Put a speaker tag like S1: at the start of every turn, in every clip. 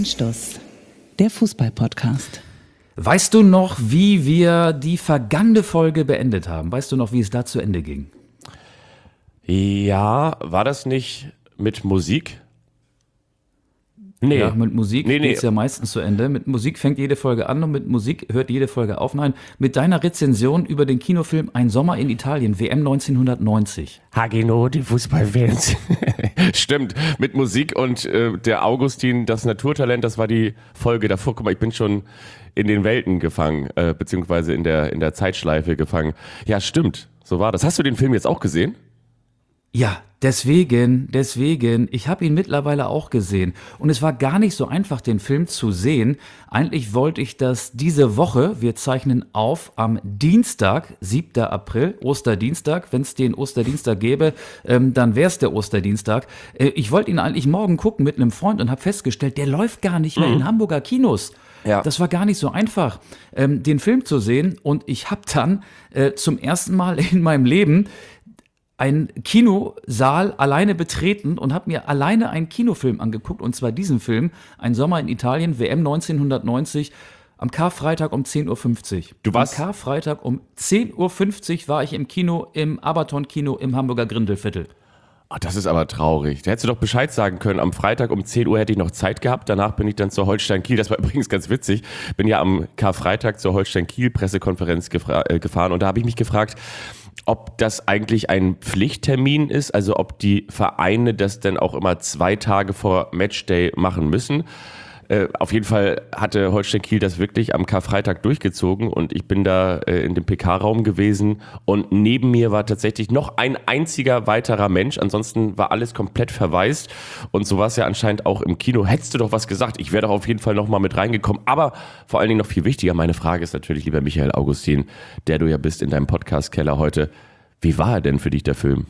S1: Anstoß, der Fußball-Podcast.
S2: Weißt du noch, wie wir die vergangene Folge beendet haben? Weißt du noch, wie es da zu Ende ging?
S3: Ja, war das nicht mit Musik? Nee.
S2: Ja, mit Musik
S3: Nee.
S2: geht es ja meistens zu Ende. Mit Musik fängt jede Folge an und mit Musik hört jede Folge auf. Nein, mit deiner Rezension über den Kinofilm Ein Sommer in Italien, WM 1990.
S3: Hagino, die Fußballfans. Stimmt, mit Musik und der Augustin, das Naturtalent, das war die Folge davor. Guck mal, ich bin schon in den Welten gefangen, beziehungsweise in der Zeitschleife gefangen. Ja, stimmt, so war das. Hast du den Film jetzt auch gesehen?
S2: Ja, deswegen, ich habe ihn mittlerweile auch gesehen und es war gar nicht so einfach, den Film zu sehen. Eigentlich wollte ich das diese Woche, wir zeichnen auf am Dienstag, 7. April, Osterdienstag, wenn es den Osterdienstag gäbe, dann wäre es der Osterdienstag. Ich wollte ihn eigentlich morgen gucken mit einem Freund und habe festgestellt, der läuft gar nicht mehr in Hamburger Kinos.
S3: Ja.
S2: Das war gar nicht so einfach, den Film zu sehen und ich habe dann zum ersten Mal in meinem Leben einen Kinosaal alleine betreten und habe mir alleine einen Kinofilm angeguckt, und zwar diesen Film, Ein Sommer in Italien, WM 1990, am Karfreitag um 10.50 Uhr.
S3: Du warst?
S2: Am Karfreitag um 10.50 Uhr war ich im Kino, im Abaton-Kino im Hamburger Grindelviertel.
S3: Oh, das ist aber traurig. Da hättest du doch Bescheid sagen können. Am Freitag um 10 Uhr hätte ich noch Zeit gehabt. Danach bin ich dann zur Holstein Kiel. Das war übrigens ganz witzig. Bin ja am Karfreitag zur Holstein Kiel Pressekonferenz gefahren und da habe ich mich gefragt, ob das eigentlich ein Pflichttermin ist, also ob die Vereine das dann auch immer 2 Tage vor Matchday machen müssen. Auf jeden Fall hatte Holstein Kiel das wirklich am Karfreitag durchgezogen und ich bin da in dem PK-Raum gewesen und neben mir war tatsächlich noch ein einziger weiterer Mensch. Ansonsten war alles komplett verwaist und so war es ja anscheinend auch im Kino. Hättest du doch was gesagt, ich wäre doch auf jeden Fall noch mal mit reingekommen. Aber vor allen Dingen noch viel wichtiger, meine Frage ist natürlich, lieber Michael Augustin, der du ja bist in deinem Podcast-Keller heute, wie war er denn für dich, der Film?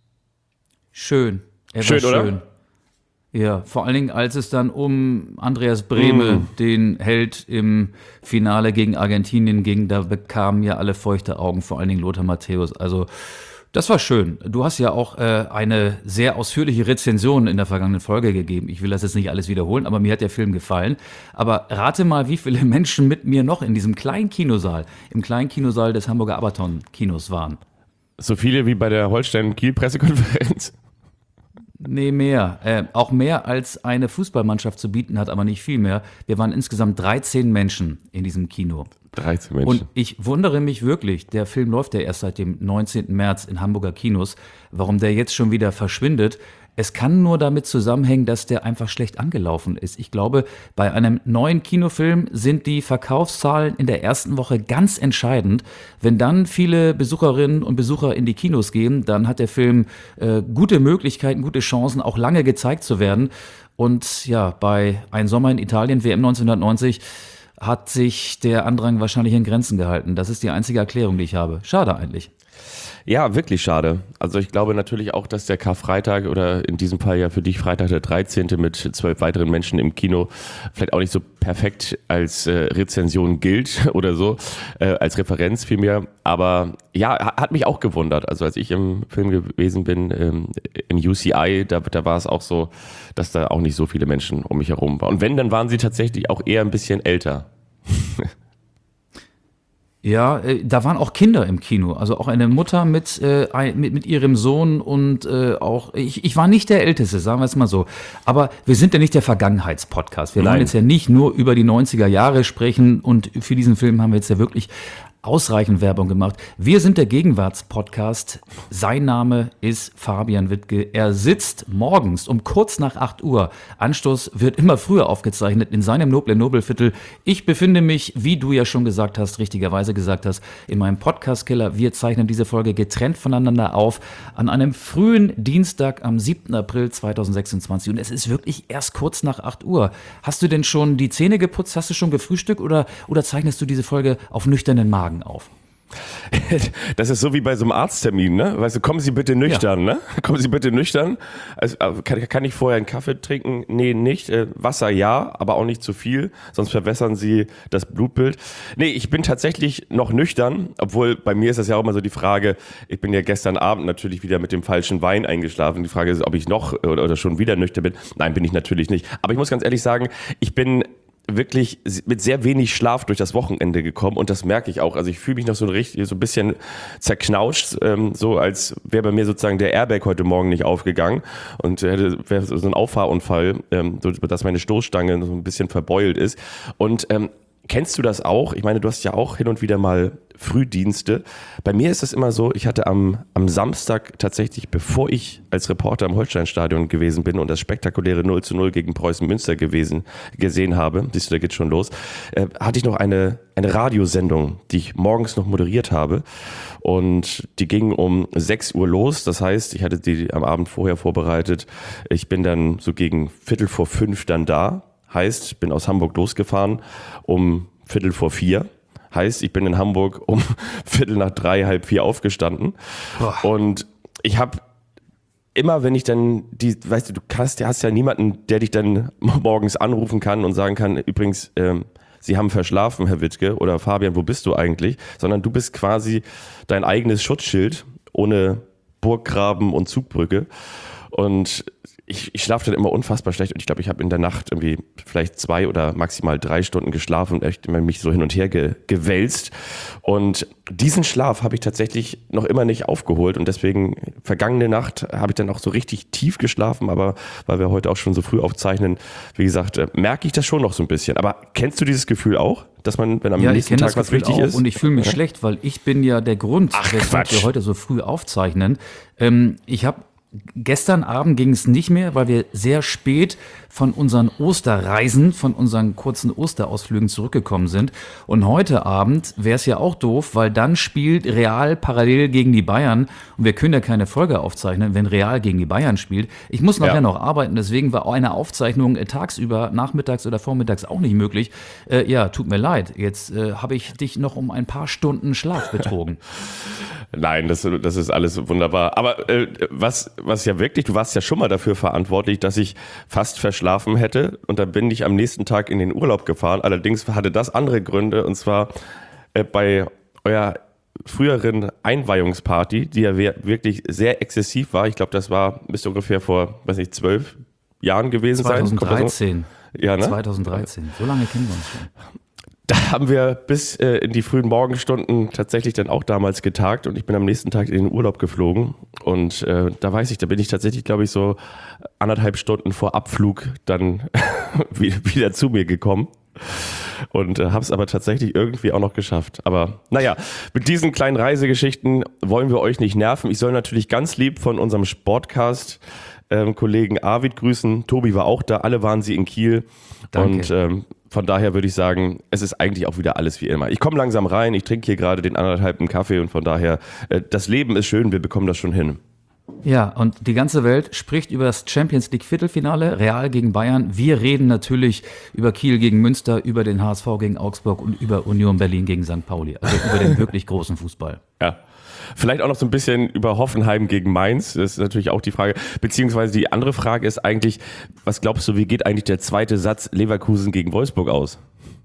S2: Schön.
S3: Schön, oder?
S2: Schön. Ja, vor allen Dingen, als es dann um Andreas Brehme, den Held im Finale gegen Argentinien ging, da bekamen ja alle feuchte Augen, vor allen Dingen Lothar Matthäus. Also das war schön. Du hast ja auch eine sehr ausführliche Rezension in der vergangenen Folge gegeben. Ich will das jetzt nicht alles wiederholen, aber mir hat der Film gefallen. Aber rate mal, wie viele Menschen mit mir noch in diesem kleinen Kinosaal, im kleinen Kinosaal des Hamburger Abaton-Kinos waren.
S3: So viele wie bei der Holstein-Kiel-Pressekonferenz?
S2: Nee, mehr. Auch mehr als eine Fußballmannschaft zu bieten hat, aber nicht viel mehr. Wir waren insgesamt 13 Menschen in diesem Kino.
S3: 13 Menschen.
S2: Und ich wundere mich wirklich, der Film läuft ja erst seit dem 19. März in Hamburger Kinos, warum der jetzt schon wieder verschwindet. Es kann nur damit zusammenhängen, dass der einfach schlecht angelaufen ist. Ich glaube, bei einem neuen Kinofilm sind die Verkaufszahlen in der ersten Woche ganz entscheidend. Wenn dann viele Besucherinnen und Besucher in die Kinos gehen, dann hat der Film gute Möglichkeiten, gute Chancen, auch lange gezeigt zu werden. Und ja, bei Ein Sommer in Italien, WM 1990, hat sich der Andrang wahrscheinlich in Grenzen gehalten. Das ist die einzige Erklärung, die ich habe. Schade eigentlich.
S3: Ja, wirklich schade. Also ich glaube natürlich auch, dass der Karfreitag oder in diesem Fall ja für dich Freitag der 13. mit 12 weiteren Menschen im Kino vielleicht auch nicht so perfekt als Rezension gilt oder so, als Referenz vielmehr. Aber ja, hat mich auch gewundert. Also als ich im Film gewesen bin, im UCI, da war es auch so, dass da auch nicht so viele Menschen um mich herum waren. Und wenn, dann waren sie tatsächlich auch eher ein bisschen älter.
S2: Ja, da waren auch Kinder im Kino, also auch eine Mutter mit ihrem Sohn und auch, ich war nicht der Älteste, sagen wir es mal so. Aber wir sind ja nicht der Vergangenheitspodcast. Wir wollen jetzt ja nicht nur über die 90er Jahre sprechen und für diesen Film haben wir jetzt ja wirklich ausreichend Werbung gemacht. Wir sind der Gegenwartspodcast. Sein Name ist Fabian Wittke. Er sitzt morgens um kurz nach 8 Uhr. Anstoß wird immer früher aufgezeichnet in seinem noblen Nobelviertel. Ich befinde mich, wie du ja schon gesagt hast, richtigerweise gesagt hast, in meinem Podcast-Keller. Wir zeichnen diese Folge getrennt voneinander auf an einem frühen Dienstag am 7. April 2026. Und es ist wirklich erst kurz nach 8 Uhr. Hast du denn schon die Zähne geputzt? Hast du schon gefrühstückt oder zeichnest du diese Folge auf nüchternen Magen auf?
S3: Das ist so wie bei so einem Arzttermin, ne? Weißt du, kommen Sie bitte nüchtern, ne? Kommen Sie bitte nüchtern. Also, kann ich vorher einen Kaffee trinken? Nee, nicht. Wasser ja, aber auch nicht zu viel, sonst verwässern Sie das Blutbild. Nee, ich bin tatsächlich noch nüchtern, obwohl bei mir ist das ja auch immer so die Frage, ich bin ja gestern Abend natürlich wieder mit dem falschen Wein eingeschlafen. Die Frage ist, ob ich noch oder schon wieder nüchtern bin. Nein, bin ich natürlich nicht. Aber ich muss ganz ehrlich sagen, ich bin wirklich mit sehr wenig Schlaf durch das Wochenende gekommen und das merke ich auch. Also ich fühle mich noch so ein bisschen zerknautscht, so als wäre bei mir sozusagen der Airbag heute Morgen nicht aufgegangen und wäre so ein Auffahrunfall, dass meine Stoßstange so ein bisschen verbeult ist. Und kennst du das auch? Ich meine, du hast ja auch hin und wieder mal Frühdienste. Bei mir ist es immer so, ich hatte am Samstag tatsächlich, bevor ich als Reporter im Holsteinstadion gewesen bin und das spektakuläre 0:0 gegen Preußen Münster gesehen habe, siehst du, da geht's schon los, hatte ich noch eine Radiosendung, die ich morgens noch moderiert habe und die ging um 6 Uhr los. Das heißt, ich hatte die am Abend vorher vorbereitet. Ich bin dann so gegen 4:45 dann da. Heißt, bin aus Hamburg losgefahren um 3:45. Heißt, ich bin in Hamburg um 3:15, 3:30 aufgestanden. Boah. Und ich habe immer, wenn ich dann weißt du hast ja niemanden, der dich dann morgens anrufen kann und sagen kann, übrigens, Sie haben verschlafen, Herr Wittke, oder Fabian, wo bist du eigentlich? Sondern du bist quasi dein eigenes Schutzschild ohne Burggraben und Zugbrücke. Und ich schlafe dann immer unfassbar schlecht und ich glaube, ich habe in der Nacht irgendwie vielleicht 2 oder maximal 3 Stunden geschlafen und echt immer mich so hin und her gewälzt. Und diesen Schlaf habe ich tatsächlich noch immer nicht aufgeholt und deswegen vergangene Nacht habe ich dann auch so richtig tief geschlafen, aber weil wir heute auch schon so früh aufzeichnen, wie gesagt, merke ich das schon noch so ein bisschen. Aber kennst du dieses Gefühl auch, dass man, wenn am nächsten Tag was wichtig ist?
S2: Und ich fühle mich schlecht, weil ich bin ja der Grund, weshalb wir heute so früh aufzeichnen. Ich habe Gestern Abend ging es nicht mehr, weil wir sehr spät von unseren Osterreisen, von unseren kurzen Osterausflügen zurückgekommen sind. Und heute Abend wäre es ja auch doof, weil dann spielt Real parallel gegen die Bayern. Und wir können ja keine Folge aufzeichnen, wenn Real gegen die Bayern spielt. Ich muss nachher noch arbeiten, deswegen war auch eine Aufzeichnung tagsüber, nachmittags oder vormittags auch nicht möglich. Tut mir leid, jetzt habe ich dich noch um ein paar Stunden Schlaf betrogen.
S3: Nein, das ist alles wunderbar. Aber was ja wirklich, du warst ja schon mal dafür verantwortlich, dass ich fast verschlafen hätte und dann bin ich am nächsten Tag in den Urlaub gefahren. Allerdings hatte das andere Gründe und zwar bei eurer früheren Einweihungsparty, die ja wirklich sehr exzessiv war. Ich glaube, das müsste ungefähr vor, 12 Jahren gewesen
S2: 2013.
S3: sein. Ja, ne?
S2: 2013. So lange kennen wir uns schon.
S3: Da haben wir bis in die frühen Morgenstunden tatsächlich dann auch damals getagt und ich bin am nächsten Tag in den Urlaub geflogen und da bin ich tatsächlich, glaube ich, so 1,5 Stunden vor Abflug dann wieder zu mir gekommen und habe es aber tatsächlich irgendwie auch noch geschafft. Aber naja, mit diesen kleinen Reisegeschichten wollen wir euch nicht nerven. Ich soll natürlich ganz lieb von unserem Sportcast Kollegen Arvid grüßen. Tobi war auch da, alle waren sie in Kiel. Danke. Und von daher würde ich sagen, es ist eigentlich auch wieder alles wie immer. Ich komme langsam rein, ich trinke hier gerade den 1,5 Kaffee und von daher, das Leben ist schön, wir bekommen das schon hin.
S2: Ja, und die ganze Welt spricht über das Champions League Viertelfinale, Real gegen Bayern. Wir reden natürlich über Kiel gegen Münster, über den HSV gegen Augsburg und über Union Berlin gegen St. Pauli. Also über den wirklich großen Fußball.
S3: Ja. Vielleicht auch noch so ein bisschen über Hoffenheim gegen Mainz. Das ist natürlich auch die Frage. Beziehungsweise die andere Frage ist eigentlich, was glaubst du, wie geht eigentlich der zweite Satz Leverkusen gegen Wolfsburg aus?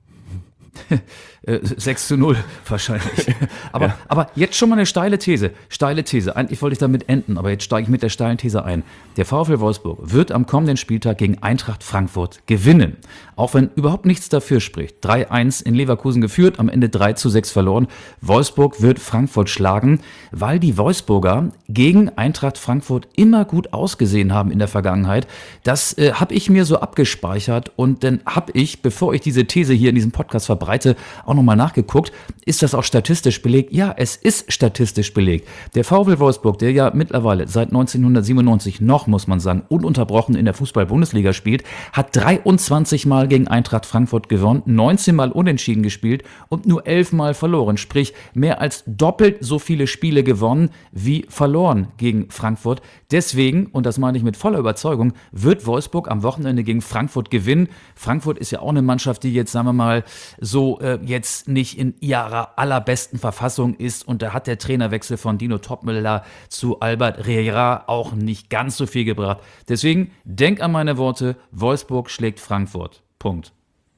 S2: 6:0 wahrscheinlich. Aber jetzt schon mal eine steile These. Eigentlich wollte ich damit enden, aber jetzt steige ich mit der steilen These ein. Der VfL Wolfsburg wird am kommenden Spieltag gegen Eintracht Frankfurt gewinnen. Auch wenn überhaupt nichts dafür spricht. 3-1 in Leverkusen geführt, am Ende 3-6 verloren. Wolfsburg wird Frankfurt schlagen, weil die Wolfsburger gegen Eintracht Frankfurt immer gut ausgesehen haben in der Vergangenheit. Das habe ich mir so abgespeichert und dann habe ich, bevor ich diese These hier in diesem Podcast verbreite, auch nochmal nachgeguckt. Ist das auch statistisch belegt? Ja, es ist statistisch belegt. Der VfL Wolfsburg, der ja mittlerweile seit 1997 noch, muss man sagen, ununterbrochen in der Fußball-Bundesliga spielt, hat 23 Mal gegen Eintracht Frankfurt gewonnen, 19 Mal unentschieden gespielt und nur 11 Mal verloren. Sprich, mehr als doppelt so viele Spiele gewonnen wie verloren gegen Frankfurt. Deswegen, und das meine ich mit voller Überzeugung, wird Wolfsburg am Wochenende gegen Frankfurt gewinnen. Frankfurt ist ja auch eine Mannschaft, die jetzt, sagen wir mal, so jetzt jetzt nicht in ihrer allerbesten Verfassung ist. Und da hat der Trainerwechsel von Dino Topmöller zu Albert Rehra auch nicht ganz so viel gebracht. Deswegen denk an meine Worte, Wolfsburg schlägt Frankfurt. Punkt.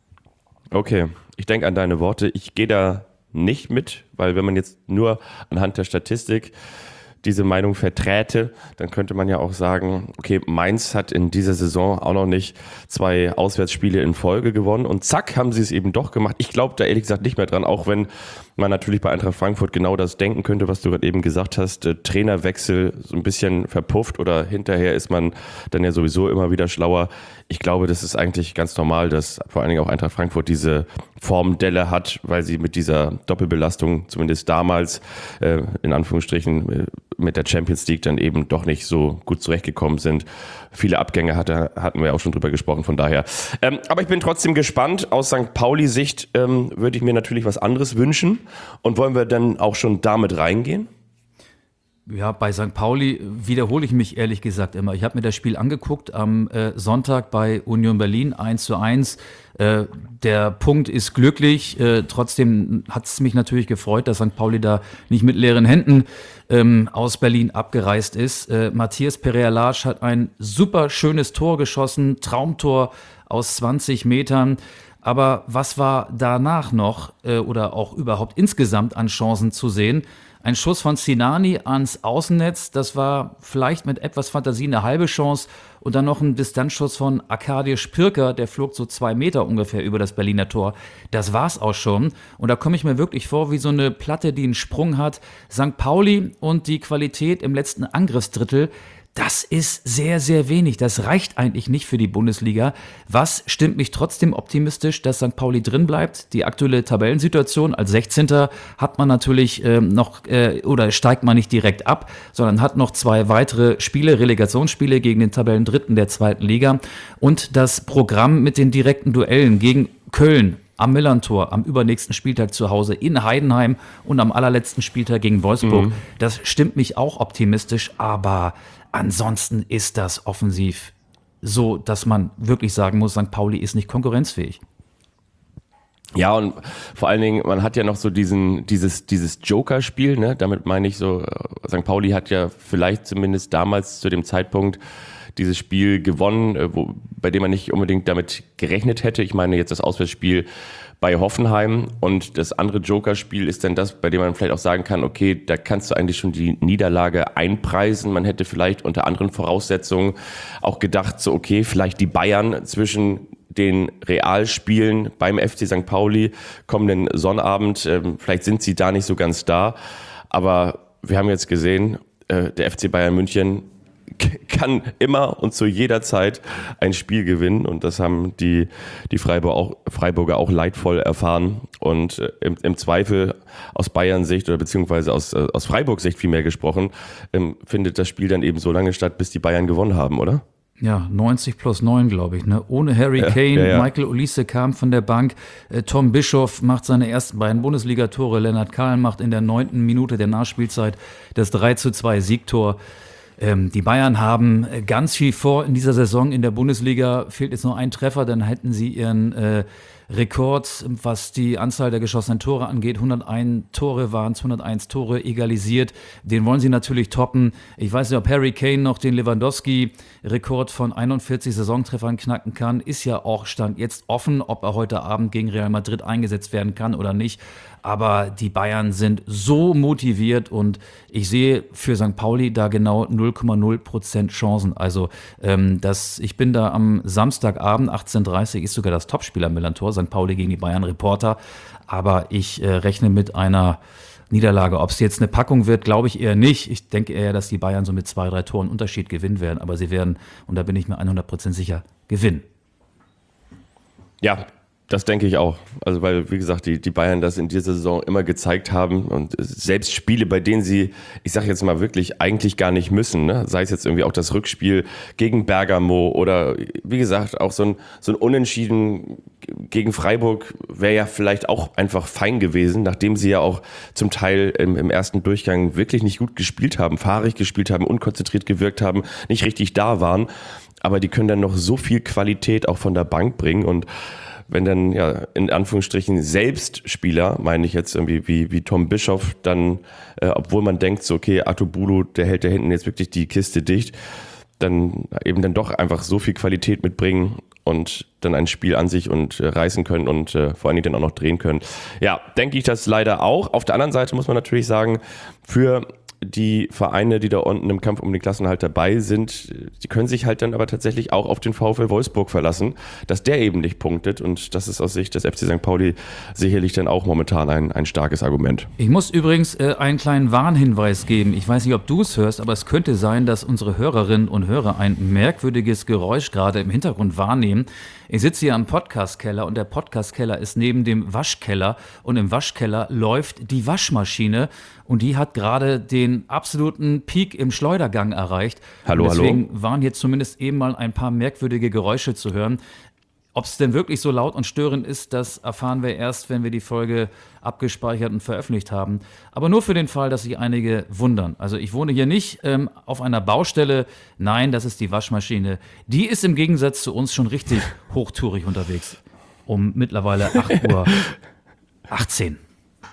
S3: Okay, ich denke an deine Worte. Ich gehe da nicht mit, weil wenn man jetzt nur anhand der Statistik diese Meinung verträte, dann könnte man ja auch sagen, okay, Mainz hat in dieser Saison auch noch nicht 2 Auswärtsspiele in Folge gewonnen und zack, haben sie es eben doch gemacht. Ich glaube da ehrlich gesagt nicht mehr dran, auch wenn man natürlich bei Eintracht Frankfurt genau das denken könnte, was du gerade eben gesagt hast, Trainerwechsel so ein bisschen verpufft oder hinterher ist man dann ja sowieso immer wieder schlauer. Ich glaube, das ist eigentlich ganz normal, dass vor allen Dingen auch Eintracht Frankfurt diese Formdelle hat, weil sie mit dieser Doppelbelastung zumindest damals in Anführungsstrichen mit der Champions League dann eben doch nicht so gut zurechtgekommen sind. Viele Abgänge hatten wir auch schon drüber gesprochen, von daher. Aber ich bin trotzdem gespannt. Aus St. Pauli-Sicht würde ich mir natürlich was anderes wünschen. Und wollen wir dann auch schon damit reingehen?
S2: Ja, bei St. Pauli wiederhole ich mich ehrlich gesagt immer. Ich habe mir das Spiel angeguckt am Sonntag bei Union Berlin 1:1. Der Punkt ist glücklich. Trotzdem hat es mich natürlich gefreut, dass St. Pauli da nicht mit leeren Händen aus Berlin abgereist ist. Matthias Pereira-Lage hat ein super schönes Tor geschossen, Traumtor aus 20 Metern. Aber was war danach noch oder auch überhaupt insgesamt an Chancen zu sehen? Ein Schuss von Sinani ans Außennetz, das war vielleicht mit etwas Fantasie eine halbe Chance. Und dann noch ein Distanzschuss von Arkadiusz Pirker, der flog so 2 Meter ungefähr über das Berliner Tor. Das war's auch schon. Und da komme ich mir wirklich vor wie so eine Platte, die einen Sprung hat. St. Pauli und die Qualität im letzten Angriffsdrittel, das ist sehr, sehr wenig. Das reicht eigentlich nicht für die Bundesliga. Was stimmt mich trotzdem optimistisch, dass St. Pauli drin bleibt? Die aktuelle Tabellensituation als 16. hat man natürlich oder steigt man nicht direkt ab, sondern hat noch 2 weitere Spiele, Relegationsspiele gegen den Tabellendritten der 2. Liga. Und das Programm mit den direkten Duellen gegen Köln am Millerntor, am übernächsten Spieltag zu Hause in Heidenheim und am allerletzten Spieltag gegen Wolfsburg. Das stimmt mich auch optimistisch, aber ansonsten ist das offensiv so, dass man wirklich sagen muss, St. Pauli ist nicht konkurrenzfähig.
S3: Ja, und vor allen Dingen, man hat ja noch so dieses Joker-Spiel, ne? Damit meine ich so, St. Pauli hat ja vielleicht zumindest damals zu dem Zeitpunkt dieses Spiel gewonnen, bei dem man nicht unbedingt damit gerechnet hätte. Ich meine jetzt das Auswärtsspiel bei Hoffenheim und das andere Joker-Spiel ist dann das, bei dem man vielleicht auch sagen kann, okay, da kannst du eigentlich schon die Niederlage einpreisen. Man hätte vielleicht unter anderen Voraussetzungen auch gedacht, so okay, vielleicht die Bayern zwischen den Realspielen beim FC St. Pauli kommenden Sonnabend, vielleicht sind sie da nicht so ganz da, aber wir haben jetzt gesehen, der FC Bayern München kann immer und zu jeder Zeit ein Spiel gewinnen und das haben die Freiburger auch leidvoll erfahren und im Zweifel aus Bayern Sicht oder beziehungsweise aus Freiburg Sicht vielmehr gesprochen, findet das Spiel dann eben so lange statt, bis die Bayern gewonnen haben, oder?
S2: Ja, 90+9, glaube ich. Ne? Ohne Harry Kane,
S3: ja.
S2: Michael Olise kam von der Bank, Tom Bischoff macht seine ersten beiden Bundesligatore, Lennart Kahl macht in der 9. Minute der Nachspielzeit das 3:2 Siegtor. Die Bayern haben ganz viel vor in dieser Saison in der Bundesliga. Fehlt jetzt noch ein Treffer, dann hätten sie ihren Rekord, was die Anzahl der geschossenen Tore angeht. 101 Tore waren es, 101 Tore egalisiert. Den wollen sie natürlich toppen. Ich weiß nicht, ob Harry Kane noch den Lewandowski-Rekord von 41 Saisontreffern knacken kann. Ist ja auch Stand jetzt offen, ob er heute Abend gegen Real Madrid eingesetzt werden kann oder nicht. Aber die Bayern sind so motiviert und ich sehe für St. Pauli da genau 0,0% Chancen. Also ich bin da am Samstagabend, 18:30 ist sogar das Topspiel am Millerntor, St. Pauli gegen die Bayern Reporter. Aber ich rechne mit einer Niederlage. Ob es jetzt eine Packung wird, glaube ich eher nicht. Ich denke eher, dass die Bayern so mit 2-3 Toren Unterschied gewinnen werden. Aber sie werden, und da bin ich mir 100% sicher, gewinnen.
S3: Ja, das denke ich auch. Also weil, wie gesagt, die Bayern das in dieser Saison immer gezeigt haben und selbst Spiele, bei denen sie, ich sage jetzt mal wirklich, eigentlich gar nicht müssen, ne? Sei es jetzt irgendwie auch das Rückspiel gegen Bergamo oder wie gesagt, auch so ein Unentschieden gegen Freiburg wäre ja vielleicht auch einfach fein gewesen, nachdem sie ja auch zum Teil im ersten Durchgang wirklich nicht gut gespielt haben, fahrig gespielt haben, unkonzentriert gewirkt haben, nicht richtig da waren. Aber die können dann noch so viel Qualität auch von der Bank bringen und wenn dann ja in Anführungsstrichen Selbstspieler, meine ich jetzt irgendwie wie Tom Bischoff, dann, obwohl man denkt so, okay, Artur Bulu, der hält da hinten jetzt wirklich die Kiste dicht, dann eben dann doch einfach so viel Qualität mitbringen und dann ein Spiel an sich und reißen können und vor allen Dingen dann auch noch drehen können. Ja, denke ich das leider auch. Auf der anderen Seite muss man natürlich sagen, für die Vereine, die da unten im Kampf um den Klassenerhalt dabei sind, die können sich halt dann aber tatsächlich auch auf den VfL Wolfsburg verlassen, dass der eben nicht punktet, und das ist aus Sicht des FC St. Pauli sicherlich dann auch momentan ein starkes Argument.
S2: Ich muss übrigens einen kleinen Warnhinweis geben. Ich weiß nicht, ob du es hörst, aber es könnte sein, dass unsere Hörerinnen und Hörer ein merkwürdiges Geräusch gerade im Hintergrund wahrnehmen. Ich sitze hier am Podcastkeller und der Podcastkeller ist neben dem Waschkeller und im Waschkeller läuft die Waschmaschine und die hat gerade den absoluten Peak im Schleudergang erreicht.
S3: Hallo,
S2: und deswegen waren jetzt zumindest eben mal ein paar merkwürdige Geräusche zu hören. Ob es denn wirklich so laut und störend ist, das erfahren wir erst, wenn wir die Folge abgespeichert und veröffentlicht haben. Aber nur für den Fall, dass sich einige wundern. Also ich wohne hier nicht auf einer Baustelle. Nein, das ist die Waschmaschine. Die ist im Gegensatz zu uns schon richtig hochtourig unterwegs. Um mittlerweile 8:18 Uhr.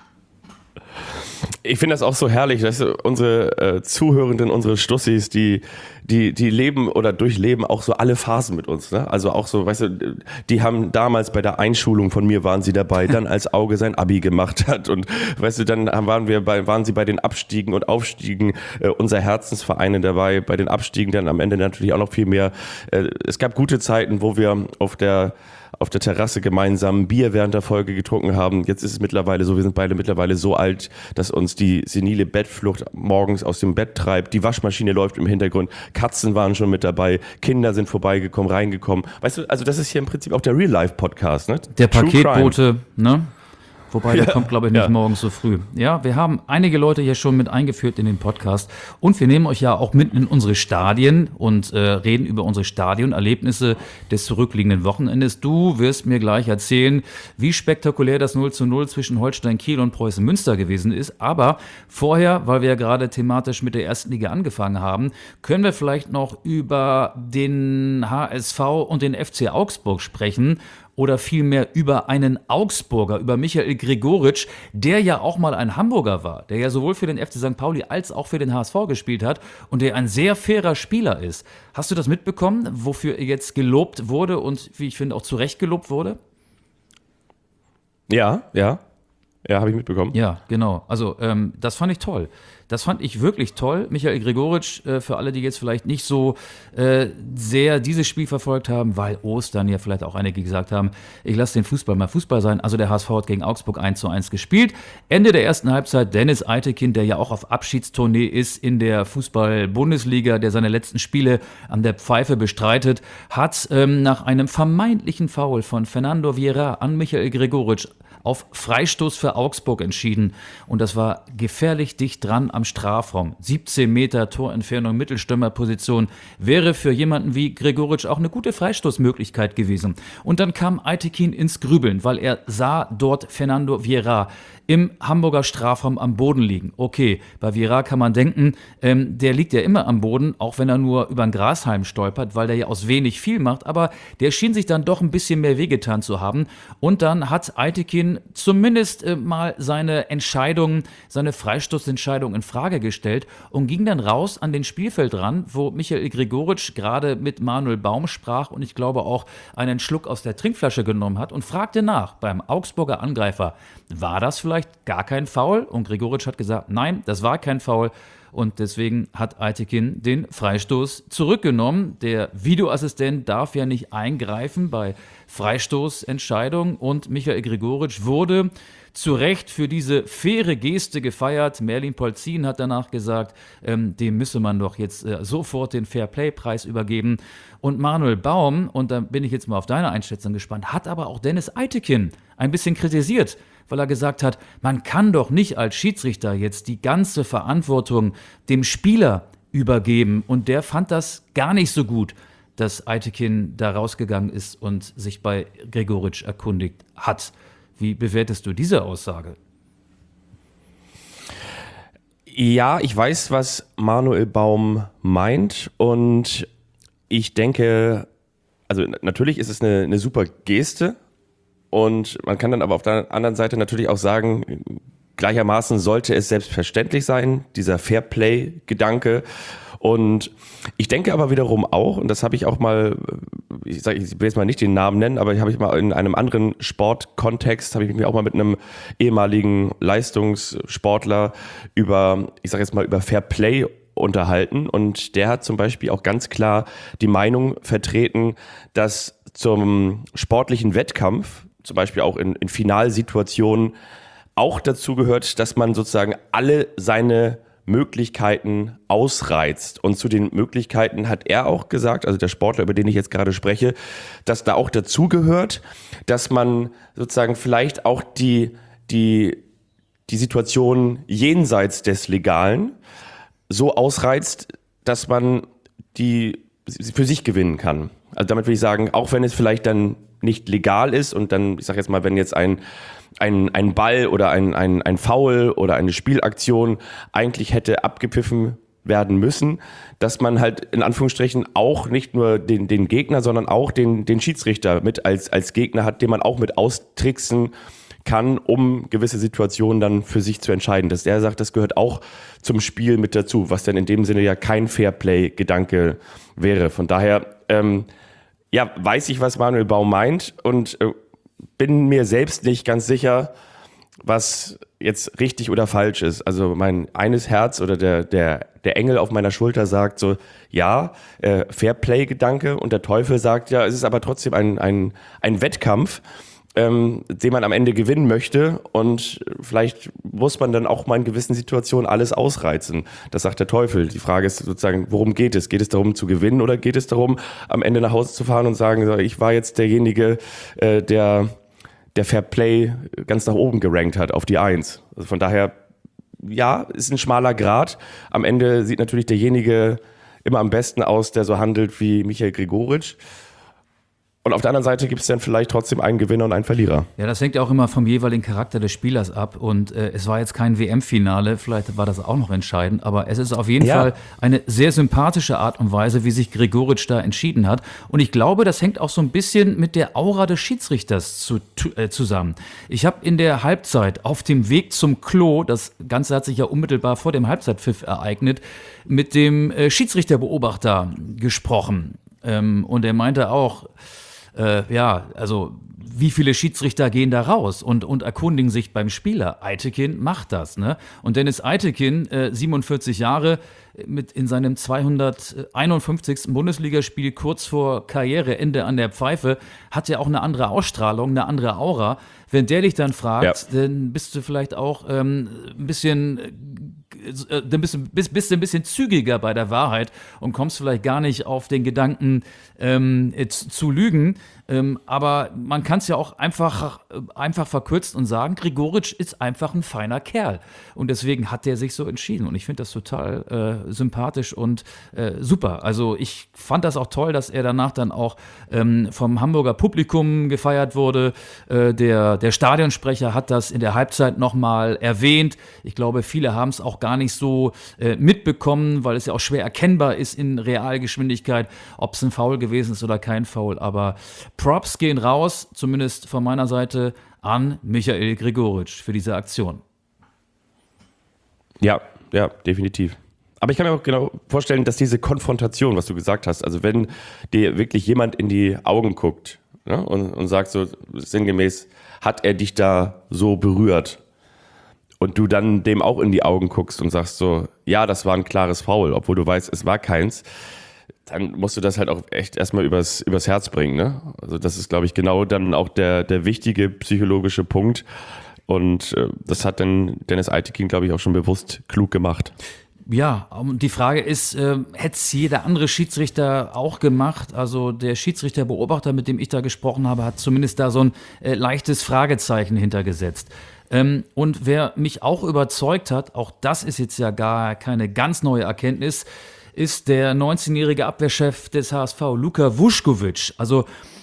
S3: Ich finde das auch so herrlich, dass unsere Zuhörenden, unsere Stussis, die leben oder durchleben auch so alle Phasen mit uns. Ne? Also auch so, weißt du, die haben damals bei der Einschulung von mir waren sie dabei, dann als Auge sein Abi gemacht hat und weißt du, dann waren sie bei den Abstiegen und Aufstiegen unserer Herzensvereine dabei, bei den Abstiegen dann am Ende natürlich auch noch viel mehr. Es gab gute Zeiten, wo wir auf der Terrasse gemeinsam Bier während der Folge getrunken haben. Jetzt ist es mittlerweile so, wir sind beide mittlerweile so alt, dass uns die senile Bettflucht morgens aus dem Bett treibt. Die Waschmaschine läuft im Hintergrund. Katzen waren schon mit dabei. Kinder sind vorbeigekommen, reingekommen. Weißt du, also das ist hier im Prinzip auch der Real-Life-Podcast, ne?
S2: Der Paketbote, ne? Wobei, der kommt, glaube ich, nicht morgens so früh. Ja, wir haben einige Leute hier schon mit eingeführt in den Podcast. Und wir nehmen euch ja auch mit in unsere Stadien und reden über unsere Stadionerlebnisse des zurückliegenden Wochenendes. Du wirst mir gleich erzählen, wie spektakulär das 0:0 zwischen Holstein Kiel und Preußen Münster gewesen ist. Aber vorher, weil wir ja gerade thematisch mit der ersten Liga angefangen haben, können wir vielleicht noch über den HSV und den FC Augsburg sprechen. Oder vielmehr über einen Augsburger, über Michael Gregoritsch, der ja auch mal ein Hamburger war, der ja sowohl für den FC St. Pauli als auch für den HSV gespielt hat und der ein sehr fairer Spieler ist. Hast du das mitbekommen, wofür er jetzt gelobt wurde und wie ich finde auch zu Recht gelobt wurde?
S3: Ja, habe ich mitbekommen.
S2: Ja, genau. Also das fand ich toll. Das fand ich wirklich toll. Michael Gregoritsch, für alle, die jetzt vielleicht nicht so sehr dieses Spiel verfolgt haben, weil Ostern ja vielleicht auch einige gesagt haben, ich lasse den Fußball mal Fußball sein. Also der HSV hat gegen Augsburg 1:1 gespielt. Ende der ersten Halbzeit Dennis Eitekin, der ja auch auf Abschiedstournee ist in der Fußball-Bundesliga, der seine letzten Spiele an der Pfeife bestreitet, hat nach einem vermeintlichen Foul von Fernando Vieira an Michael Gregoritsch auf Freistoß für Augsburg entschieden. Und das war gefährlich dicht dran am Strafraum. 17 Meter Torentfernung, Mittelstürmerposition. Wäre für jemanden wie Gregoritsch auch eine gute Freistoßmöglichkeit gewesen. Und dann kam Eitekin ins Grübeln, weil er sah dort Fernando Vieira im Hamburger Strafraum am Boden liegen. Okay, bei Vieira kann man denken, der liegt ja immer am Boden, auch wenn er nur über einen Grashalm stolpert, weil der ja aus wenig viel macht, aber der schien sich dann doch ein bisschen mehr wehgetan zu haben. Und dann hat Eitekin zumindest mal seine Entscheidung, seine Freistoßentscheidung in Frage gestellt und ging dann raus an den Spielfeldrand, wo Michael Gregoritsch gerade mit Manuel Baum sprach und ich glaube auch einen Schluck aus der Trinkflasche genommen hat und fragte nach beim Augsburger Angreifer, war das vielleicht gar kein Foul? Und Gregoritsch hat gesagt, nein, das war kein Foul. Und deswegen hat Eitekin den Freistoß zurückgenommen. Der Videoassistent darf ja nicht eingreifen bei Freistoßentscheidungen. Und Michael Gregoritsch wurde zu Recht für diese faire Geste gefeiert. Merlin Polzin hat danach gesagt, dem müsse man doch jetzt sofort den Fair-Play-Preis übergeben. Und Manuel Baum, und da bin ich jetzt mal auf deine Einschätzung gespannt, hat aber auch Dennis Eitekin ein bisschen kritisiert, weil er gesagt hat, man kann doch nicht als Schiedsrichter jetzt die ganze Verantwortung dem Spieler übergeben. Und der fand das gar nicht so gut, dass Eitekin da rausgegangen ist und sich bei Gregoritsch erkundigt hat. Wie bewertest du diese Aussage?
S3: Ja, ich weiß, was Manuel Baum meint und ich denke, also natürlich ist es eine super Geste Und man kann dann aber auf der anderen Seite natürlich auch sagen, gleichermaßen sollte es selbstverständlich sein, dieser Fairplay-Gedanke. Und ich denke aber wiederum auch, und das habe ich auch mal, ich will jetzt mal nicht den Namen nennen, aber habe ich mal in einem anderen Sportkontext, habe ich mich auch mal mit einem ehemaligen Leistungssportler über Fairplay unterhalten. Und der hat zum Beispiel auch ganz klar die Meinung vertreten, dass zum sportlichen Wettkampf, zum Beispiel auch in Finalsituationen, auch dazu gehört, dass man sozusagen alle seine Möglichkeiten ausreizt. Und zu den Möglichkeiten hat er auch gesagt, also der Sportler, über den ich jetzt gerade spreche, dass da auch dazu gehört, dass man sozusagen vielleicht auch die Situation jenseits des Legalen so ausreizt, dass man die für sich gewinnen kann. Also damit will ich sagen, auch wenn es vielleicht dann nicht legal ist und dann, ich sag jetzt mal, wenn jetzt ein Ball oder ein Foul oder eine Spielaktion eigentlich hätte abgepfiffen werden müssen, dass man halt in Anführungsstrichen auch nicht nur den Gegner, sondern auch den Schiedsrichter mit als Gegner hat, den man auch mit austricksen kann, um gewisse Situationen dann für sich zu entscheiden. Dass er sagt, das gehört auch zum Spiel mit dazu, was dann in dem Sinne ja kein Fairplay-Gedanke wäre. Von daher, weiß ich, was Manuel Baum meint und bin mir selbst nicht ganz sicher, was jetzt richtig oder falsch ist. Also mein eines Herz oder der Engel auf meiner Schulter sagt so, ja, Fairplay-Gedanke, und der Teufel sagt, ja, es ist aber trotzdem ein Wettkampf, den man am Ende gewinnen möchte, und vielleicht muss man dann auch mal in gewissen Situationen alles ausreizen. Das sagt der Teufel. Die Frage ist sozusagen, worum geht es? Geht es darum zu gewinnen oder geht es darum, am Ende nach Hause zu fahren und sagen, ich war jetzt derjenige, der Fairplay ganz nach oben gerankt hat auf die 1. Also von daher, ja, ist ein schmaler Grat. Am Ende sieht natürlich derjenige immer am besten aus, der so handelt wie Michael Gregoritsch. Und auf der anderen Seite gibt es dann vielleicht trotzdem einen Gewinner und einen Verlierer.
S2: Ja, das hängt ja auch immer vom jeweiligen Charakter des Spielers ab. Und es war jetzt kein WM-Finale, vielleicht war das auch noch entscheidend, aber es ist auf jeden Fall eine sehr sympathische Art und Weise, wie sich Gregoritsch da entschieden hat. Und ich glaube, das hängt auch so ein bisschen mit der Aura des Schiedsrichters zusammen. Ich habe in der Halbzeit auf dem Weg zum Klo, das Ganze hat sich ja unmittelbar vor dem Halbzeitpfiff ereignet, mit dem Schiedsrichterbeobachter gesprochen. Und er meinte auch, also wie viele Schiedsrichter gehen da raus und erkundigen sich beim Spieler? Eitekin macht das, ne? Und Dennis Eitekin, 47 Jahre, in seinem 251. Bundesligaspiel kurz vor Karriereende an der Pfeife, hat ja auch eine andere Ausstrahlung, eine andere Aura. Wenn der dich dann fragt, dann bist du vielleicht auch ein bisschen bist du ein bisschen zügiger bei der Wahrheit und kommst vielleicht gar nicht auf den Gedanken zu lügen. Aber man kann es ja auch einfach verkürzt und sagen, Gregoritsch ist einfach ein feiner Kerl. Und deswegen hat er sich so entschieden. Und ich finde das total sympathisch und super. Also ich fand das auch toll, dass er danach dann auch vom Hamburger Publikum gefeiert wurde. Der Stadionsprecher hat das in der Halbzeit nochmal erwähnt. Ich glaube, viele haben es auch gar nicht so mitbekommen, weil es ja auch schwer erkennbar ist in Realgeschwindigkeit, ob es ein Foul gewesen ist oder kein Foul. Aber Props gehen raus, zumindest von meiner Seite, an Michael Gregoritsch für diese Aktion.
S3: Ja, definitiv. Aber ich kann mir auch genau vorstellen, dass diese Konfrontation, was du gesagt hast, also wenn dir wirklich jemand in die Augen guckt, ne, und sagt so sinngemäß, hat er dich da so berührt? Und du dann dem auch in die Augen guckst und sagst so, ja, das war ein klares Foul, obwohl du weißt, es war keins, dann musst du das halt auch echt erstmal übers Herz bringen, ne? Also das ist, glaube ich, genau dann auch der wichtige psychologische Punkt. Und das hat dann Dennis Eitekin, glaube ich, auch schon bewusst klug gemacht.
S2: Ja, und die Frage ist, hätte es jeder andere Schiedsrichter auch gemacht? Also der Schiedsrichterbeobachter, mit dem ich da gesprochen habe, hat zumindest da so ein leichtes Fragezeichen hintergesetzt. Und wer mich auch überzeugt hat, auch das ist jetzt ja gar keine ganz neue Erkenntnis, ist der 19-jährige Abwehrchef des HSV, Luka Vuskovic. Also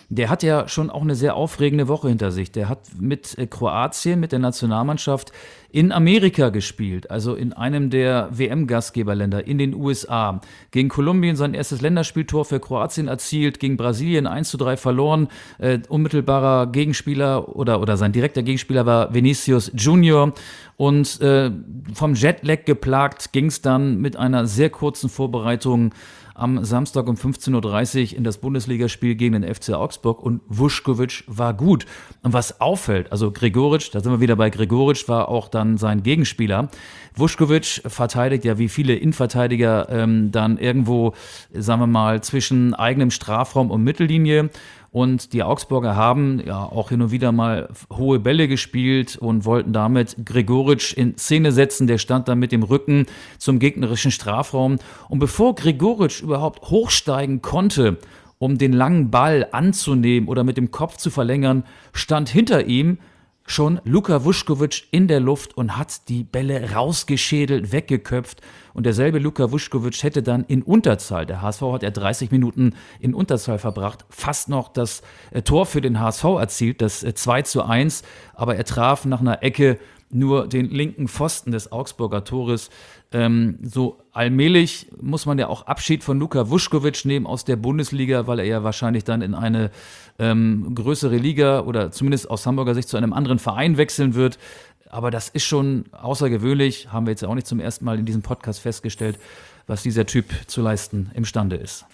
S2: der hat ja schon auch eine sehr aufregende Woche hinter sich. Der hat mit Kroatien, mit der Nationalmannschaft in Amerika gespielt, also in einem der WM-Gastgeberländer, in den USA. Gegen Kolumbien sein erstes Länderspieltor für Kroatien erzielt, gegen Brasilien 1:3 verloren. Unmittelbarer Gegenspieler oder sein direkter Gegenspieler war Vinicius Junior. Und vom Jetlag geplagt ging es dann mit einer sehr kurzen Vorbereitung am Samstag um 15:30 Uhr in das Bundesligaspiel gegen den FC Augsburg und Vušković war gut. Und was auffällt, also Gregoritsch, da sind wir wieder bei Gregoritsch, war auch dann sein Gegenspieler. Vušković verteidigt ja wie viele Innenverteidiger dann irgendwo, sagen wir mal, zwischen eigenem Strafraum und Mittellinie. Und die Augsburger haben ja auch hin und wieder mal hohe Bälle gespielt und wollten damit Gregoritsch in Szene setzen. Der stand dann mit dem Rücken zum gegnerischen Strafraum. Und bevor Gregoritsch überhaupt hochsteigen konnte, um den langen Ball anzunehmen oder mit dem Kopf zu verlängern, stand hinter ihm schon Luka Vušković in der Luft und hat die Bälle rausgeschädelt, weggeköpft. Und derselbe Luka Vušković hätte dann in Unterzahl, der HSV hat ja 30 Minuten in Unterzahl verbracht, fast noch das Tor für den HSV erzielt, das 2:1. Aber er traf nach einer Ecke nur den linken Pfosten des Augsburger Tores. So allmählich muss man ja auch Abschied von Luka Vušković nehmen aus der Bundesliga, weil er ja wahrscheinlich dann in eine größere Liga oder zumindest aus Hamburger Sicht zu einem anderen Verein wechseln wird. Aber das ist schon außergewöhnlich, haben wir jetzt ja auch nicht zum ersten Mal in diesem Podcast festgestellt, was dieser Typ zu leisten imstande ist.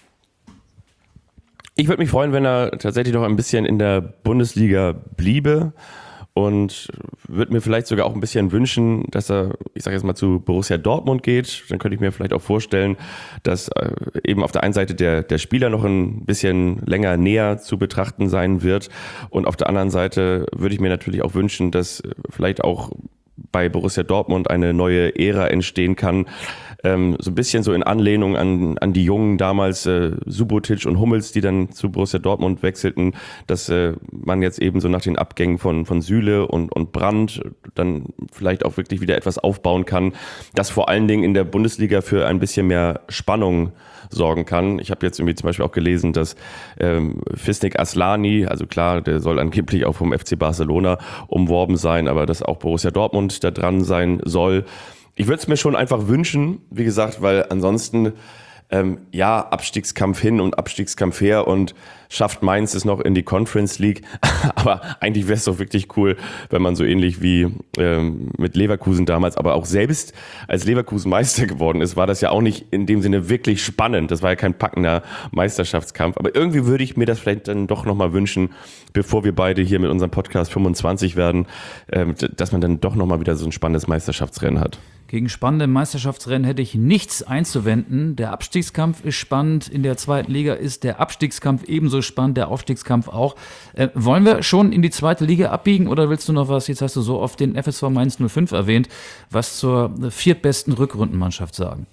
S3: Ich würde mich freuen, wenn er tatsächlich noch ein bisschen in der Bundesliga bliebe. Und würde mir vielleicht sogar auch ein bisschen wünschen, dass er, ich sage jetzt mal, zu Borussia Dortmund geht. Dann könnte ich mir vielleicht auch vorstellen, dass eben auf der einen Seite der Spieler noch ein bisschen länger näher zu betrachten sein wird. Und auf der anderen Seite würde ich mir natürlich auch wünschen, dass vielleicht auch bei Borussia Dortmund eine neue Ära entstehen kann. So ein bisschen so in Anlehnung an die Jungen damals, Subotic und Hummels, die dann zu Borussia Dortmund wechselten, dass man jetzt eben so nach den Abgängen von Süle und Brandt dann vielleicht auch wirklich wieder etwas aufbauen kann, das vor allen Dingen in der Bundesliga für ein bisschen mehr Spannung sorgen kann. Ich habe jetzt irgendwie zum Beispiel auch gelesen, dass Fisnik Aslani, also klar, der soll angeblich auch vom FC Barcelona umworben sein, aber dass auch Borussia Dortmund da dran sein soll. Ich würde es mir schon einfach wünschen, wie gesagt, weil ansonsten, Abstiegskampf hin und Abstiegskampf her und schafft Mainz es noch in die Conference League. Aber eigentlich wäre es doch wirklich cool, wenn man so ähnlich wie mit Leverkusen damals, aber auch selbst als Leverkusen Meister geworden ist, war das ja auch nicht in dem Sinne wirklich spannend. Das war ja kein packender Meisterschaftskampf. Aber irgendwie würde ich mir das vielleicht dann doch nochmal wünschen, bevor wir beide hier mit unserem Podcast 25 werden, dass man dann doch nochmal wieder so ein spannendes Meisterschaftsrennen hat.
S2: Gegen spannende Meisterschaftsrennen hätte ich nichts einzuwenden. Der Abstiegskampf ist spannend. In der zweiten Liga ist der Abstiegskampf ebenso spannend, der Aufstiegskampf auch. Wollen wir schon in die zweite Liga abbiegen oder willst du noch was, jetzt hast du so oft den FSV Mainz 05 erwähnt, was zur viertbesten Rückrundenmannschaft sagen?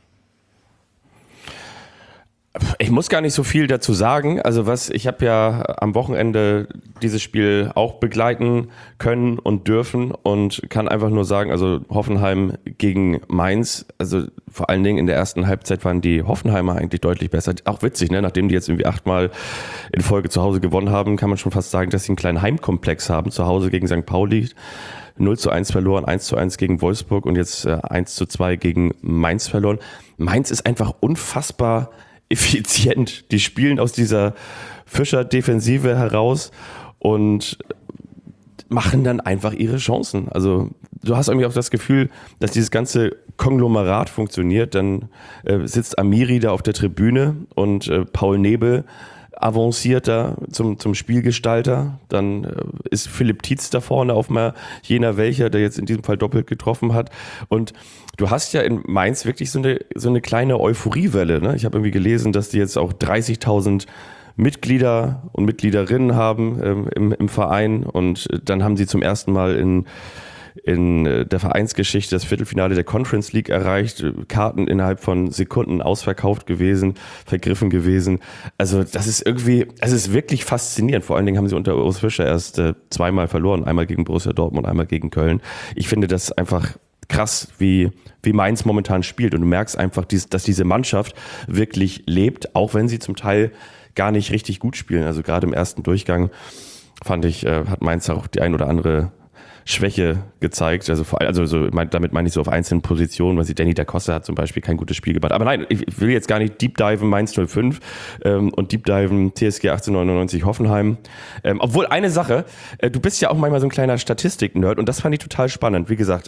S3: Ich muss gar nicht so viel dazu sagen. Also ich habe ja am Wochenende dieses Spiel auch begleiten können und dürfen und kann einfach nur sagen, also Hoffenheim gegen Mainz, also vor allen Dingen in der ersten Halbzeit waren die Hoffenheimer eigentlich deutlich besser. Auch witzig, ne? Nachdem die jetzt irgendwie 8-mal in Folge zu Hause gewonnen haben, kann man schon fast sagen, dass sie einen kleinen Heimkomplex haben, zu Hause gegen St. Pauli. 0:1 verloren, 1:1 gegen Wolfsburg und jetzt 1:2 gegen Mainz verloren. Mainz ist einfach unfassbar effizient. Die spielen aus dieser Fischer-Defensive heraus und machen dann einfach ihre Chancen. Also du hast irgendwie auch das Gefühl, dass dieses ganze Konglomerat funktioniert. Dann sitzt Amiri da auf der Tribüne und Paul Nebel avanciert da zum Spielgestalter. Dann ist Philipp Tietz da vorne auf mal jener welcher, der jetzt in diesem Fall doppelt getroffen hat. Und du hast ja in Mainz wirklich so eine kleine Euphoriewelle. Ne? Ich habe irgendwie gelesen, dass die jetzt auch 30.000 Mitglieder und Mitgliederinnen haben im Verein. Und dann haben sie zum ersten Mal in der Vereinsgeschichte das Viertelfinale der Conference League erreicht, Karten innerhalb von Sekunden ausverkauft gewesen, vergriffen gewesen. Also das ist irgendwie, es ist wirklich faszinierend. Vor allen Dingen haben sie unter Urs Fischer erst 2-mal verloren, einmal gegen Borussia Dortmund, einmal gegen Köln. Ich finde das einfach krass, wie Mainz momentan spielt und du merkst einfach, dass diese Mannschaft wirklich lebt, auch wenn sie zum Teil gar nicht richtig gut spielen. Also gerade im ersten Durchgang fand ich, hat Mainz auch die ein oder andere Schwäche gezeigt. Damit meine ich so auf einzelnen Positionen, weil Danny da Costa hat zum Beispiel kein gutes Spiel gemacht. Aber nein, ich will jetzt gar nicht deep diven Mainz 05 und deep diven TSG 1899 Hoffenheim. Obwohl eine Sache, du bist ja auch manchmal so ein kleiner Statistik-Nerd und das fand ich total spannend. Wie gesagt,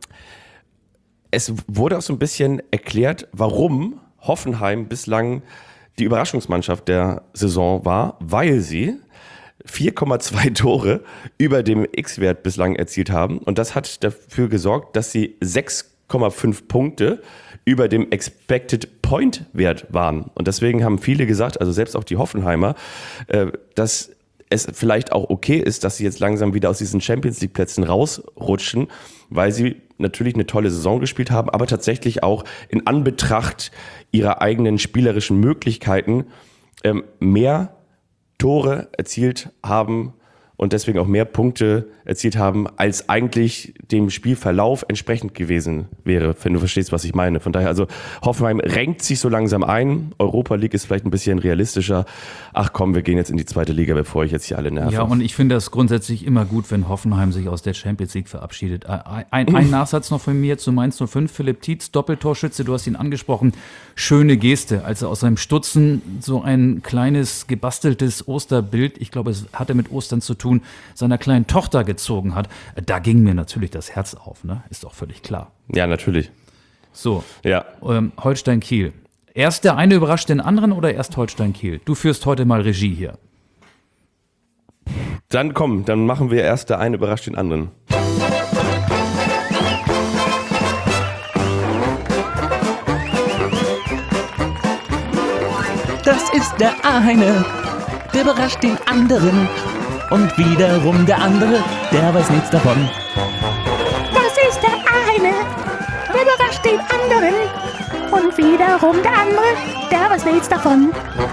S3: es wurde auch so ein bisschen erklärt, warum Hoffenheim bislang die Überraschungsmannschaft der Saison war, weil sie 4,2 Tore über dem X-Wert bislang erzielt haben. Und das hat dafür gesorgt, dass sie 6,5 Punkte über dem Expected Point Wert waren. Und deswegen haben viele gesagt, also selbst auch die Hoffenheimer, dass es vielleicht auch okay ist, dass sie jetzt langsam wieder aus diesen Champions League Plätzen rausrutschen, weil sie natürlich eine tolle Saison gespielt haben, aber tatsächlich auch in Anbetracht ihrer eigenen spielerischen Möglichkeiten mehr Tore erzielt haben und deswegen auch mehr Punkte erzielt haben, als eigentlich dem Spielverlauf entsprechend gewesen wäre, wenn du verstehst, was ich meine. Von daher, also Hoffenheim renkt sich so langsam ein. Europa League ist vielleicht ein bisschen realistischer. Ach komm, wir gehen jetzt in die zweite Liga, bevor ich jetzt hier alle nerve.
S2: Ja, und ich finde das grundsätzlich immer gut, wenn Hoffenheim sich aus der Champions League verabschiedet. Ein Nachsatz noch von mir zu Mainz 05. Philipp Tietz, Doppeltorschütze, du hast ihn angesprochen. Schöne Geste, als er aus seinem Stutzen so ein kleines gebasteltes Osterbild, ich glaube, es hatte mit Ostern zu tun, seiner kleinen Tochter gezogen hat. Da ging mir natürlich das Herz auf, ne? Ist doch völlig klar.
S3: Ja, natürlich.
S2: So,
S3: ja.
S2: Holstein-Kiel. Erst der eine überrascht den anderen oder erst Holstein-Kiel? Du führst heute mal Regie hier.
S3: Dann komm, dann machen wir erst der eine überrascht den anderen.
S1: Das ist der eine, der überrascht den anderen. Und wiederum der andere, der weiß nichts davon.
S4: Das ist der eine, der überrascht den anderen. Und wiederum der andere, der weiß nichts davon.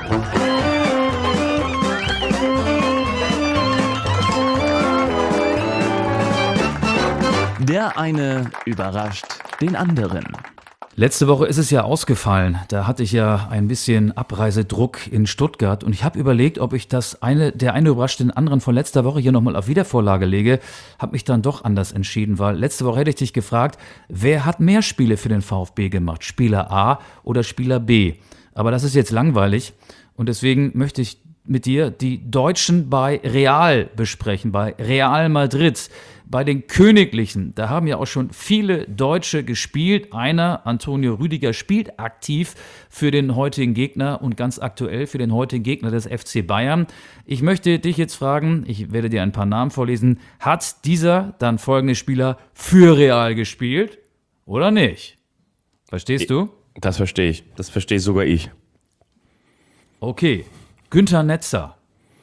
S1: Der eine überrascht den anderen.
S2: Letzte Woche ist es ja ausgefallen. Da hatte ich ja ein bisschen Abreisedruck in Stuttgart und ich habe überlegt, ob ich der eine überrascht den anderen von letzter Woche hier nochmal auf Wiedervorlage lege. Habe mich dann doch anders entschieden, weil letzte Woche hätte ich dich gefragt, wer hat mehr Spiele für den VfB gemacht? Spieler A oder Spieler B? Aber das ist jetzt langweilig und deswegen möchte ich mit dir die Deutschen bei Real besprechen, bei Real Madrid. Bei den Königlichen, da haben ja auch schon viele Deutsche gespielt. Einer, Antonio Rüdiger, spielt aktiv für den heutigen Gegner und ganz aktuell für den heutigen Gegner des FC Bayern. Ich möchte dich jetzt fragen, ich werde dir ein paar Namen vorlesen. Hat dieser dann folgende Spieler für Real gespielt oder nicht? Verstehst du?
S3: Das verstehe ich. Das verstehe sogar ich.
S2: Okay. Günther Netzer.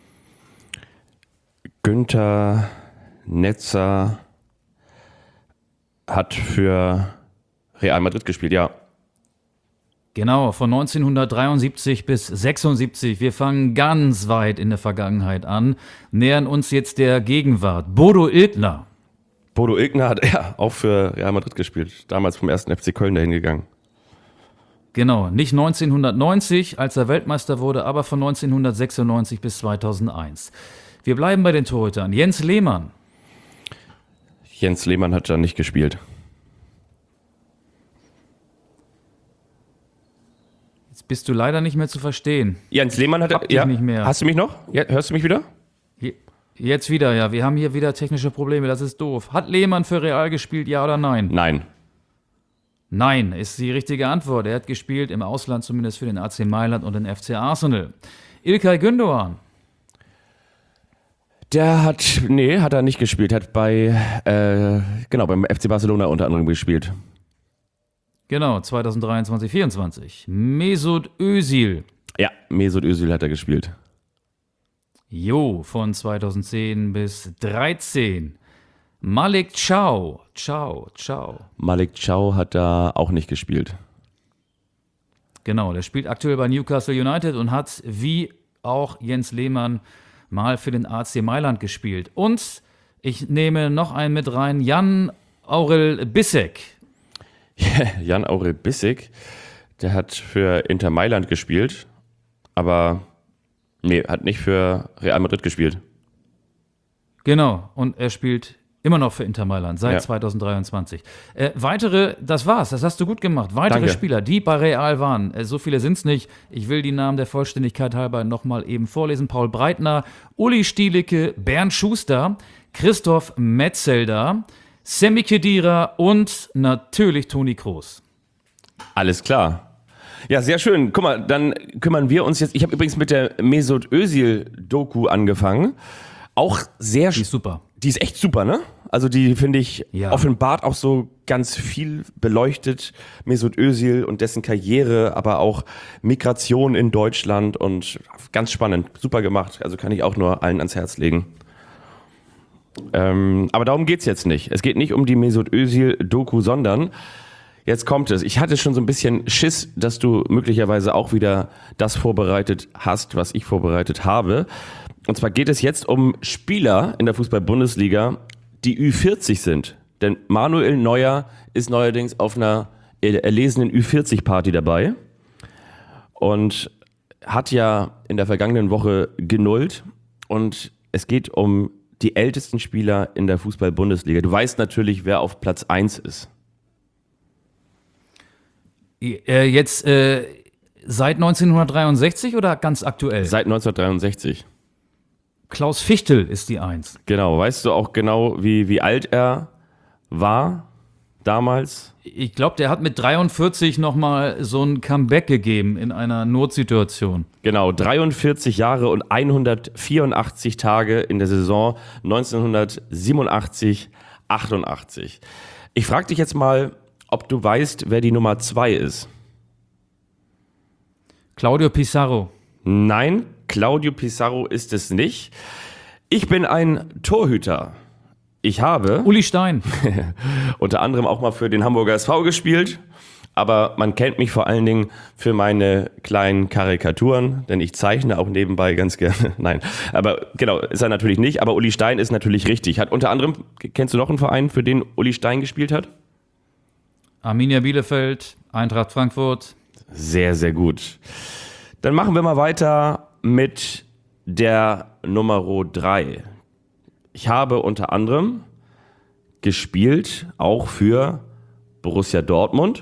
S3: Günther Netzer hat für Real Madrid gespielt, ja.
S2: Genau, von 1973 bis 76. Wir fangen ganz weit in der Vergangenheit an, nähern uns jetzt der Gegenwart. Bodo Illgner.
S3: Bodo Illgner hat auch für Real Madrid gespielt, damals vom 1. FC Köln dahin gegangen.
S2: Genau, nicht 1990, als er Weltmeister wurde, aber von 1996 bis 2001. Wir bleiben bei den Torhütern. Jens Lehmann.
S3: Jens Lehmann hat da nicht gespielt.
S2: Jetzt bist du leider nicht mehr zu verstehen.
S3: Jens Lehmann hat
S2: Hab dich nicht mehr.
S3: Hast du mich noch? Ja, hörst du mich wieder?
S2: Jetzt wieder, ja. Wir haben hier wieder technische Probleme, das ist doof. Hat Lehmann für Real gespielt, ja oder nein?
S3: Nein.
S2: Nein, ist die richtige Antwort. Er hat gespielt, im Ausland zumindest für den AC Mailand und den FC Arsenal. İlkay Gündoğan.
S3: Hat er nicht gespielt. Hat beim FC Barcelona unter anderem gespielt.
S2: Genau, 2023-24. Mesut Özil.
S3: Ja, Mesut Özil hat er gespielt.
S2: Jo, von 2010 bis 13. Malik Thiaw.
S3: Malik Thiaw hat da auch nicht gespielt.
S2: Genau, der spielt aktuell bei Newcastle United und hat, wie auch Jens Lehmann, mal für den AC Mailand gespielt. Und ich nehme noch einen mit rein, Jan Aurel Bissek.
S3: Jan Aurel Bissek, der hat für Inter Mailand gespielt, aber Nee, hat nicht für Real Madrid gespielt.
S2: Genau, und er spielt immer noch für Inter Mailand seit
S3: Ja.
S2: 2023. Das war's, das hast du gut gemacht. Weitere
S3: Danke.
S2: Spieler, die bei Real waren, so viele sind's nicht. Ich will die Namen der Vollständigkeit halber nochmal eben vorlesen. Paul Breitner, Uli Stielicke, Bernd Schuster, Christoph Metzelder, Semi Khedira und natürlich Toni Kroos.
S3: Alles klar. Ja, sehr schön. Guck mal, dann kümmern wir uns jetzt. Ich habe übrigens mit der Mesut Özil-Doku angefangen. Auch sehr
S2: Die ist super.
S3: Die ist echt super, ne? Also die, finde ich,
S2: Ja.
S3: offenbart auch so ganz viel beleuchtet. Mesut Özil und dessen Karriere, aber auch Migration in Deutschland und ganz spannend. Super gemacht. Also kann ich auch nur allen ans Herz legen. Aber darum geht's jetzt nicht. Es geht nicht um die Mesut Özil-Doku, sondern jetzt kommt es. Ich hatte schon so ein bisschen Schiss, dass du möglicherweise auch wieder das vorbereitet hast, was ich vorbereitet habe. Und zwar geht es jetzt um Spieler in der Fußball-Bundesliga, die Ü40 sind. Denn Manuel Neuer ist neuerdings auf einer erlesenen Ü40-Party dabei und hat ja in der vergangenen Woche genullt. Und es geht um die ältesten Spieler in der Fußball-Bundesliga. Du weißt natürlich, wer auf Platz 1 ist.
S2: Jetzt seit 1963 oder ganz aktuell?
S3: Seit 1963.
S2: Klaus Fichtel ist die Eins.
S3: Genau. Weißt du auch genau, wie alt er war damals?
S2: Ich glaube, der hat mit 43 nochmal so ein Comeback gegeben in einer Notsituation.
S3: Genau, 43 Jahre und 184 Tage in der Saison 1987, 88. Ich frage dich jetzt mal, ob du weißt, wer die Nummer 2 ist.
S2: Claudio Pizarro.
S3: Nein, Claudio Pizarro ist es nicht. Ich bin ein Torhüter. Ich habe
S2: Uli Stein.
S3: unter anderem auch mal für den Hamburger SV gespielt, aber man kennt mich vor allen Dingen für meine kleinen Karikaturen, denn ich zeichne auch nebenbei ganz gerne. Nein, aber genau, ist er natürlich nicht, aber Uli Stein ist natürlich richtig. Hat unter anderem, kennst du noch einen Verein, für den Uli Stein gespielt hat?
S2: Arminia Bielefeld, Eintracht Frankfurt.
S3: Sehr, sehr gut. Dann machen wir mal weiter mit der Nummer 3. Ich habe unter anderem gespielt, auch für Borussia Dortmund.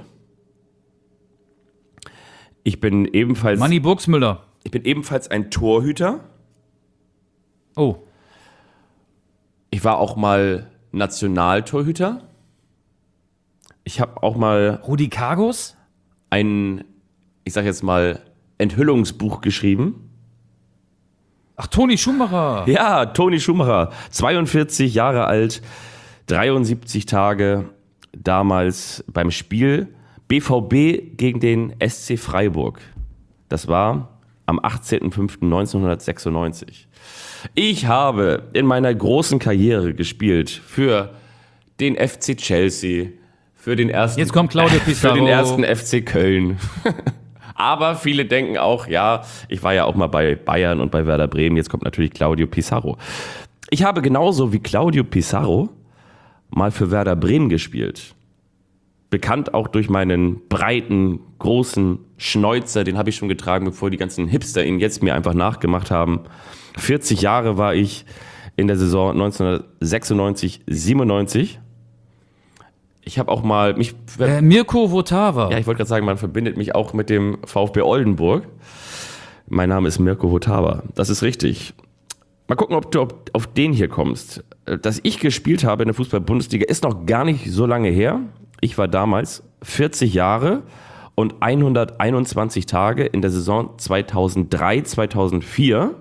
S3: Ich bin ebenfalls
S2: Manni Burgsmüller.
S3: ein Torhüter.
S2: Oh,
S3: Ich war auch mal Nationaltorhüter. Ich habe auch mal
S2: Rudi Kargus?
S3: ein, ich sag jetzt mal, Enthüllungsbuch geschrieben.
S2: Ach, Toni Schumacher.
S3: Ja, Toni Schumacher, 42 Jahre alt, 73 Tage damals beim Spiel BVB gegen den SC Freiburg. Das war am 18.05.1996. Ich habe in meiner großen Karriere gespielt für den FC Chelsea, für den ersten,
S2: Jetzt kommt Claudio Pizarro.
S3: für den ersten FC Köln. Aber viele denken auch, ja, ich war ja auch mal bei Bayern und bei Werder Bremen. Jetzt kommt natürlich Claudio Pizarro. Ich habe genauso wie Claudio Pizarro mal für Werder Bremen gespielt. Bekannt auch durch meinen breiten, großen Schnäuzer. Den habe ich schon getragen, bevor die ganzen Hipster ihn jetzt mir einfach nachgemacht haben. 40 Jahre war ich in der Saison 1996, 97. Ich habe auch mal mich...
S2: Mirko Votava.
S3: Ja, ich wollte gerade sagen, man verbindet mich auch mit dem VfB Oldenburg. Mein Name ist Mirko Votava. Das ist richtig. Mal gucken, ob du auf den hier kommst. Dass ich gespielt habe in der Fußball-Bundesliga ist noch gar nicht so lange her. Ich war damals 40 Jahre und 121 Tage in der Saison 2003, 2004.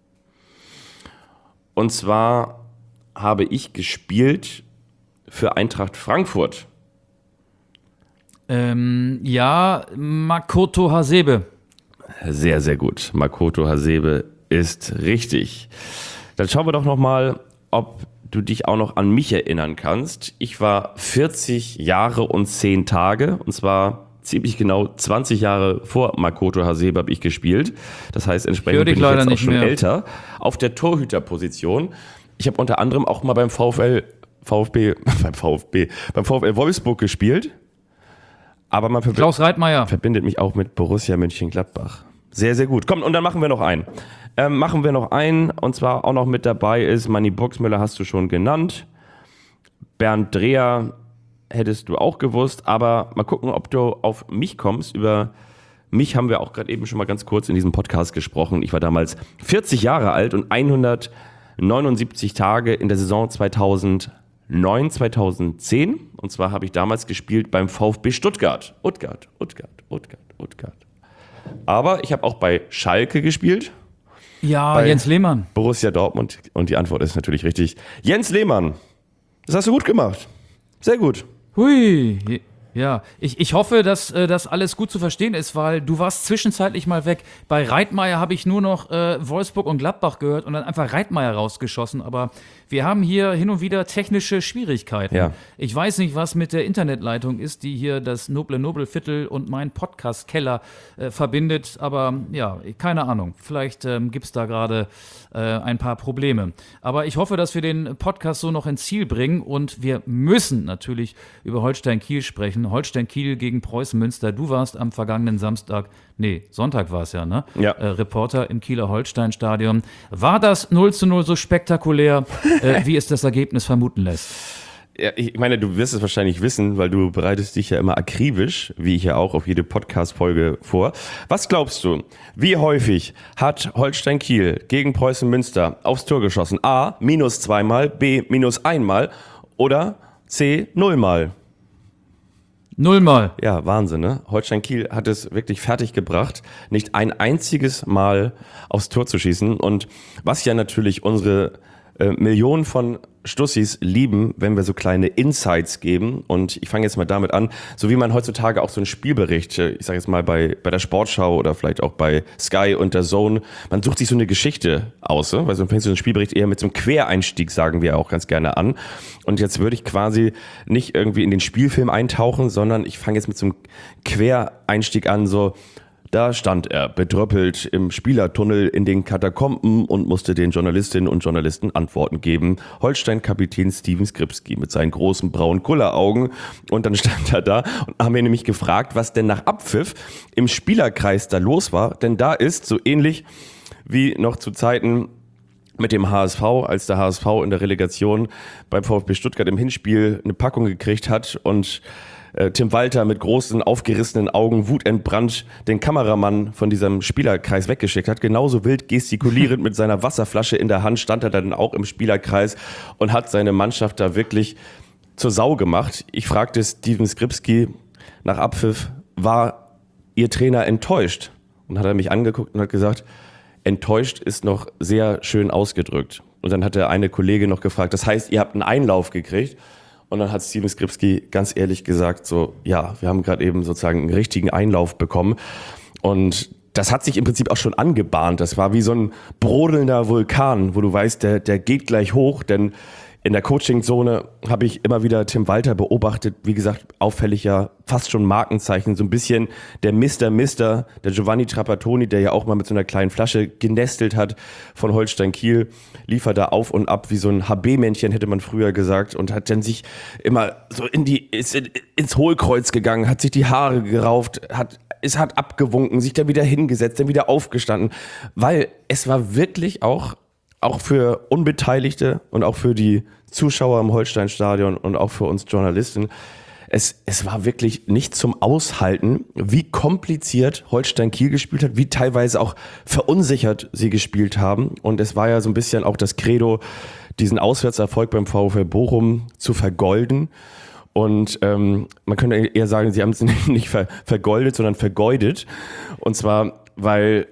S3: Und zwar habe ich gespielt für Eintracht Frankfurt.
S2: Ja, Makoto Hasebe.
S3: Sehr, sehr gut. Makoto Hasebe ist richtig. Dann schauen wir doch nochmal, ob du dich auch noch an mich erinnern kannst. Ich war 40 Jahre und 10 Tage, und zwar ziemlich genau 20 Jahre vor Makoto Hasebe habe ich gespielt. Das heißt, entsprechend bin ich jetzt auch schon älter. Auf der Torhüterposition. Ich habe unter anderem auch mal beim VfL Wolfsburg gespielt. Aber man
S2: Klaus Reitmeier.
S3: verbindet mich auch mit Borussia Mönchengladbach. Sehr, sehr gut. Komm, und dann machen wir noch einen. Und zwar auch noch mit dabei ist Manni Boxmüller, hast du schon genannt. Bernd Dreher hättest du auch gewusst, aber mal gucken, ob du auf mich kommst. Über mich haben wir auch gerade eben schon mal ganz kurz in diesem Podcast gesprochen. Ich war damals 40 Jahre alt und 179 Tage in der Saison 2009, 2010. Und zwar habe ich damals gespielt beim VfB Stuttgart. Utgard. Aber ich habe auch bei Schalke gespielt.
S2: Ja,
S3: Bei
S2: Jens Lehmann.
S3: Borussia Dortmund. Und die Antwort ist natürlich richtig. Jens Lehmann. Das hast du gut gemacht. Sehr gut.
S2: Hui. Ja, ich hoffe, dass das alles gut zu verstehen ist, weil du warst zwischenzeitlich mal weg. Bei Reitmeier habe ich nur noch Wolfsburg und Gladbach gehört und dann einfach Reitmeier rausgeschossen. Aber wir haben hier hin und wieder technische Schwierigkeiten.
S3: Ja.
S2: Ich weiß nicht, was mit der Internetleitung ist, die hier das Nobelviertel und meinen Podcast-Keller verbindet. Aber ja, keine Ahnung. Vielleicht gibt es da gerade ein paar Probleme. Aber ich hoffe, dass wir den Podcast so noch ins Ziel bringen. Und wir müssen natürlich über Holstein-Kiel sprechen. Holstein-Kiel gegen Preußen Münster. Du warst am vergangenen Sonntag war es ja, ne?
S3: Ja.
S2: Reporter im Kieler Holstein-Stadion. War das 0:0 so spektakulär, wie es das Ergebnis vermuten lässt?
S3: Ja, ich meine, du wirst es wahrscheinlich wissen, weil du bereitest dich ja immer akribisch, wie ich ja auch, auf jede Podcast-Folge vor. Was glaubst du, wie häufig hat Holstein Kiel gegen Preußen Münster aufs Tor geschossen? A, -2-mal, B, -1-mal oder C, 0-mal?
S2: 0-mal.
S3: Ja, Wahnsinn, ne? Holstein Kiel hat es wirklich fertig gebracht, nicht ein einziges Mal aufs Tor zu schießen. Und was ja natürlich unsere Millionen von Stussis lieben, wenn wir so kleine Insights geben. Und ich fange jetzt mal damit an, so wie man heutzutage auch so einen Spielbericht, ich sage jetzt mal bei der Sportschau oder vielleicht auch bei Sky und der Zone, man sucht sich so eine Geschichte aus, weil so fängst du so einen Spielbericht eher mit so einem Quereinstieg, sagen wir auch ganz gerne an. Und jetzt würde ich quasi nicht irgendwie in den Spielfilm eintauchen, sondern ich fange jetzt mit so einem Quereinstieg an, so: Da stand er, bedröppelt im Spielertunnel in den Katakomben und musste den Journalistinnen und Journalisten Antworten geben. Holstein-Kapitän Steven Skripski mit seinen großen braunen Kulleraugen. Und dann stand er da und haben wir nämlich gefragt, was denn nach Abpfiff im Spielerkreis da los war. Denn da ist so ähnlich wie noch zu Zeiten mit dem HSV, als der HSV in der Relegation beim VfB Stuttgart im Hinspiel eine Packung gekriegt hat und Tim Walter mit großen, aufgerissenen Augen, wutentbrannt den Kameramann von diesem Spielerkreis weggeschickt hat. Genauso wild gestikulierend mit seiner Wasserflasche in der Hand stand er dann auch im Spielerkreis und hat seine Mannschaft da wirklich zur Sau gemacht. Ich fragte Steven Skripski nach Abpfiff, war Ihr Trainer enttäuscht? Und hat er mich angeguckt und hat gesagt, enttäuscht ist noch sehr schön ausgedrückt. Und dann hat der eine Kollege noch gefragt, das heißt, ihr habt einen Einlauf gekriegt? Und dann hat Steven Skripski ganz ehrlich gesagt, so, ja, wir haben gerade eben sozusagen einen richtigen Einlauf bekommen. Und das hat sich im Prinzip auch schon angebahnt. Das war wie so ein brodelnder Vulkan, wo du weißt, der geht gleich hoch, denn in der Coaching-Zone habe ich immer wieder Tim Walter beobachtet, wie gesagt, auffällig ja fast schon Markenzeichen, so ein bisschen der Mister, der Giovanni Trapattoni, der ja auch mal mit so einer kleinen Flasche genestelt hat von Holstein Kiel, liefert da auf und ab wie so ein HB-Männchen, hätte man früher gesagt, und hat dann sich immer so ist ins Hohlkreuz gegangen, hat sich die Haare gerauft, hat abgewunken, sich dann wieder hingesetzt, dann wieder aufgestanden, weil es war wirklich auch für Unbeteiligte und auch für die Zuschauer im Holstein-Stadion und auch für uns Journalisten, es war wirklich nicht zum Aushalten, wie kompliziert Holstein Kiel gespielt hat, wie teilweise auch verunsichert sie gespielt haben. Und es war ja so ein bisschen auch das Credo, diesen Auswärtserfolg beim VfL Bochum zu vergolden. Und man könnte eher sagen, sie haben es nicht vergoldet, sondern vergeudet. Und zwar, weil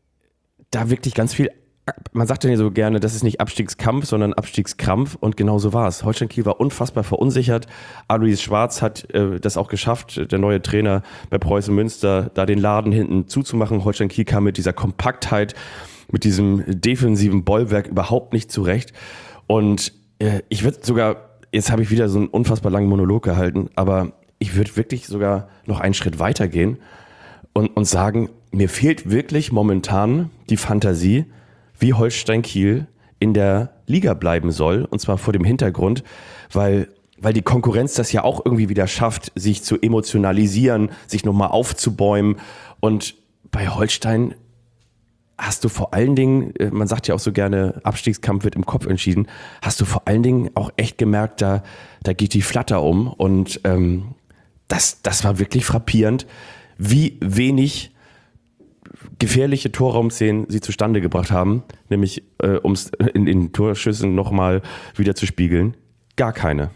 S3: da wirklich ganz viel, man sagt ja so gerne, das ist nicht Abstiegskampf, sondern Abstiegskrampf, und genau so war es. Holstein Kiel war unfassbar verunsichert. Alois Schwarz hat das auch geschafft, der neue Trainer bei Preußen Münster, da den Laden hinten zuzumachen. Holstein Kiel kam mit dieser Kompaktheit, mit diesem defensiven Bollwerk überhaupt nicht zurecht. Und ich würde sogar, jetzt habe ich wieder so einen unfassbar langen Monolog gehalten, aber ich würde wirklich sogar noch einen Schritt weiter gehen und sagen, mir fehlt wirklich momentan die Fantasie, wie Holstein Kiel in der Liga bleiben soll, und zwar vor dem Hintergrund, weil die Konkurrenz das ja auch irgendwie wieder schafft, sich zu emotionalisieren, sich nochmal aufzubäumen, und bei Holstein hast du vor allen Dingen, man sagt ja auch so gerne, Abstiegskampf wird im Kopf entschieden, hast du vor allen Dingen auch echt gemerkt, da geht die Flatter um und das war wirklich frappierend, wie wenig gefährliche Torraumszenen sie zustande gebracht haben, nämlich um es in den Torschüssen nochmal wieder zu spiegeln, gar keine.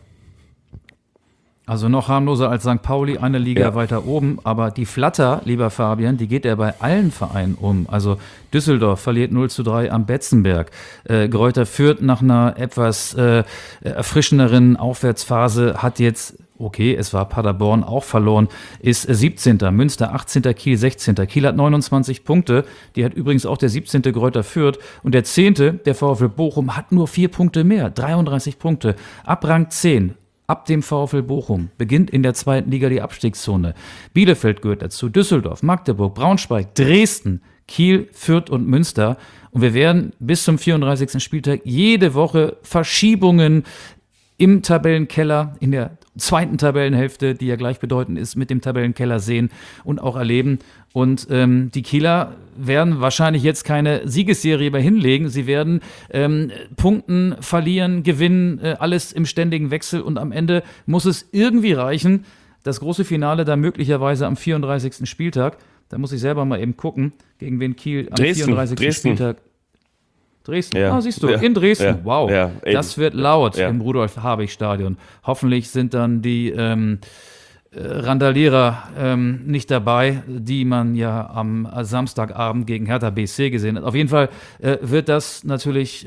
S2: Also noch harmloser als St. Pauli, eine Liga weiter oben. Aber die Flatter, lieber Fabian, die geht ja bei allen Vereinen um. Also Düsseldorf verliert 0:3 am Betzenberg. Greuther Fürth nach einer etwas erfrischenderen Aufwärtsphase hat jetzt, okay, es war Paderborn auch verloren, ist 17. Münster 18. Kiel 16. Kiel hat 29 Punkte. Die hat übrigens auch der 17. Greuther Fürth. Und der 10., der VfL Bochum, hat nur 4 Punkte mehr. 33 Punkte. Ab Rang 10. Ab dem VfL Bochum beginnt in der 2. Liga die Abstiegszone. Bielefeld gehört dazu, Düsseldorf, Magdeburg, Braunschweig, Dresden, Kiel, Fürth und Münster. Und wir werden bis zum 34. Spieltag jede Woche Verschiebungen im Tabellenkeller, in der 2. Tabellenhälfte, die ja gleichbedeutend ist mit dem Tabellenkeller, sehen und auch erleben. Und die Kieler werden wahrscheinlich jetzt keine Siegesserie mehr hinlegen. Sie werden punkten, verlieren, gewinnen, alles im ständigen Wechsel. Und am Ende muss es irgendwie reichen. Das große Finale dann möglicherweise am 34. Spieltag. Da muss ich selber mal eben gucken, gegen wen Kiel am 34. Spieltag... Dresden,
S3: ja.
S2: Siehst du, in Dresden,
S3: ja.
S2: wow,
S3: ja,
S2: das wird laut
S3: ja.
S2: im Rudolf-Habich-Stadion. Hoffentlich sind dann die Randalierer nicht dabei, die man ja am Samstagabend gegen Hertha BSC gesehen hat. Auf jeden Fall wird das natürlich,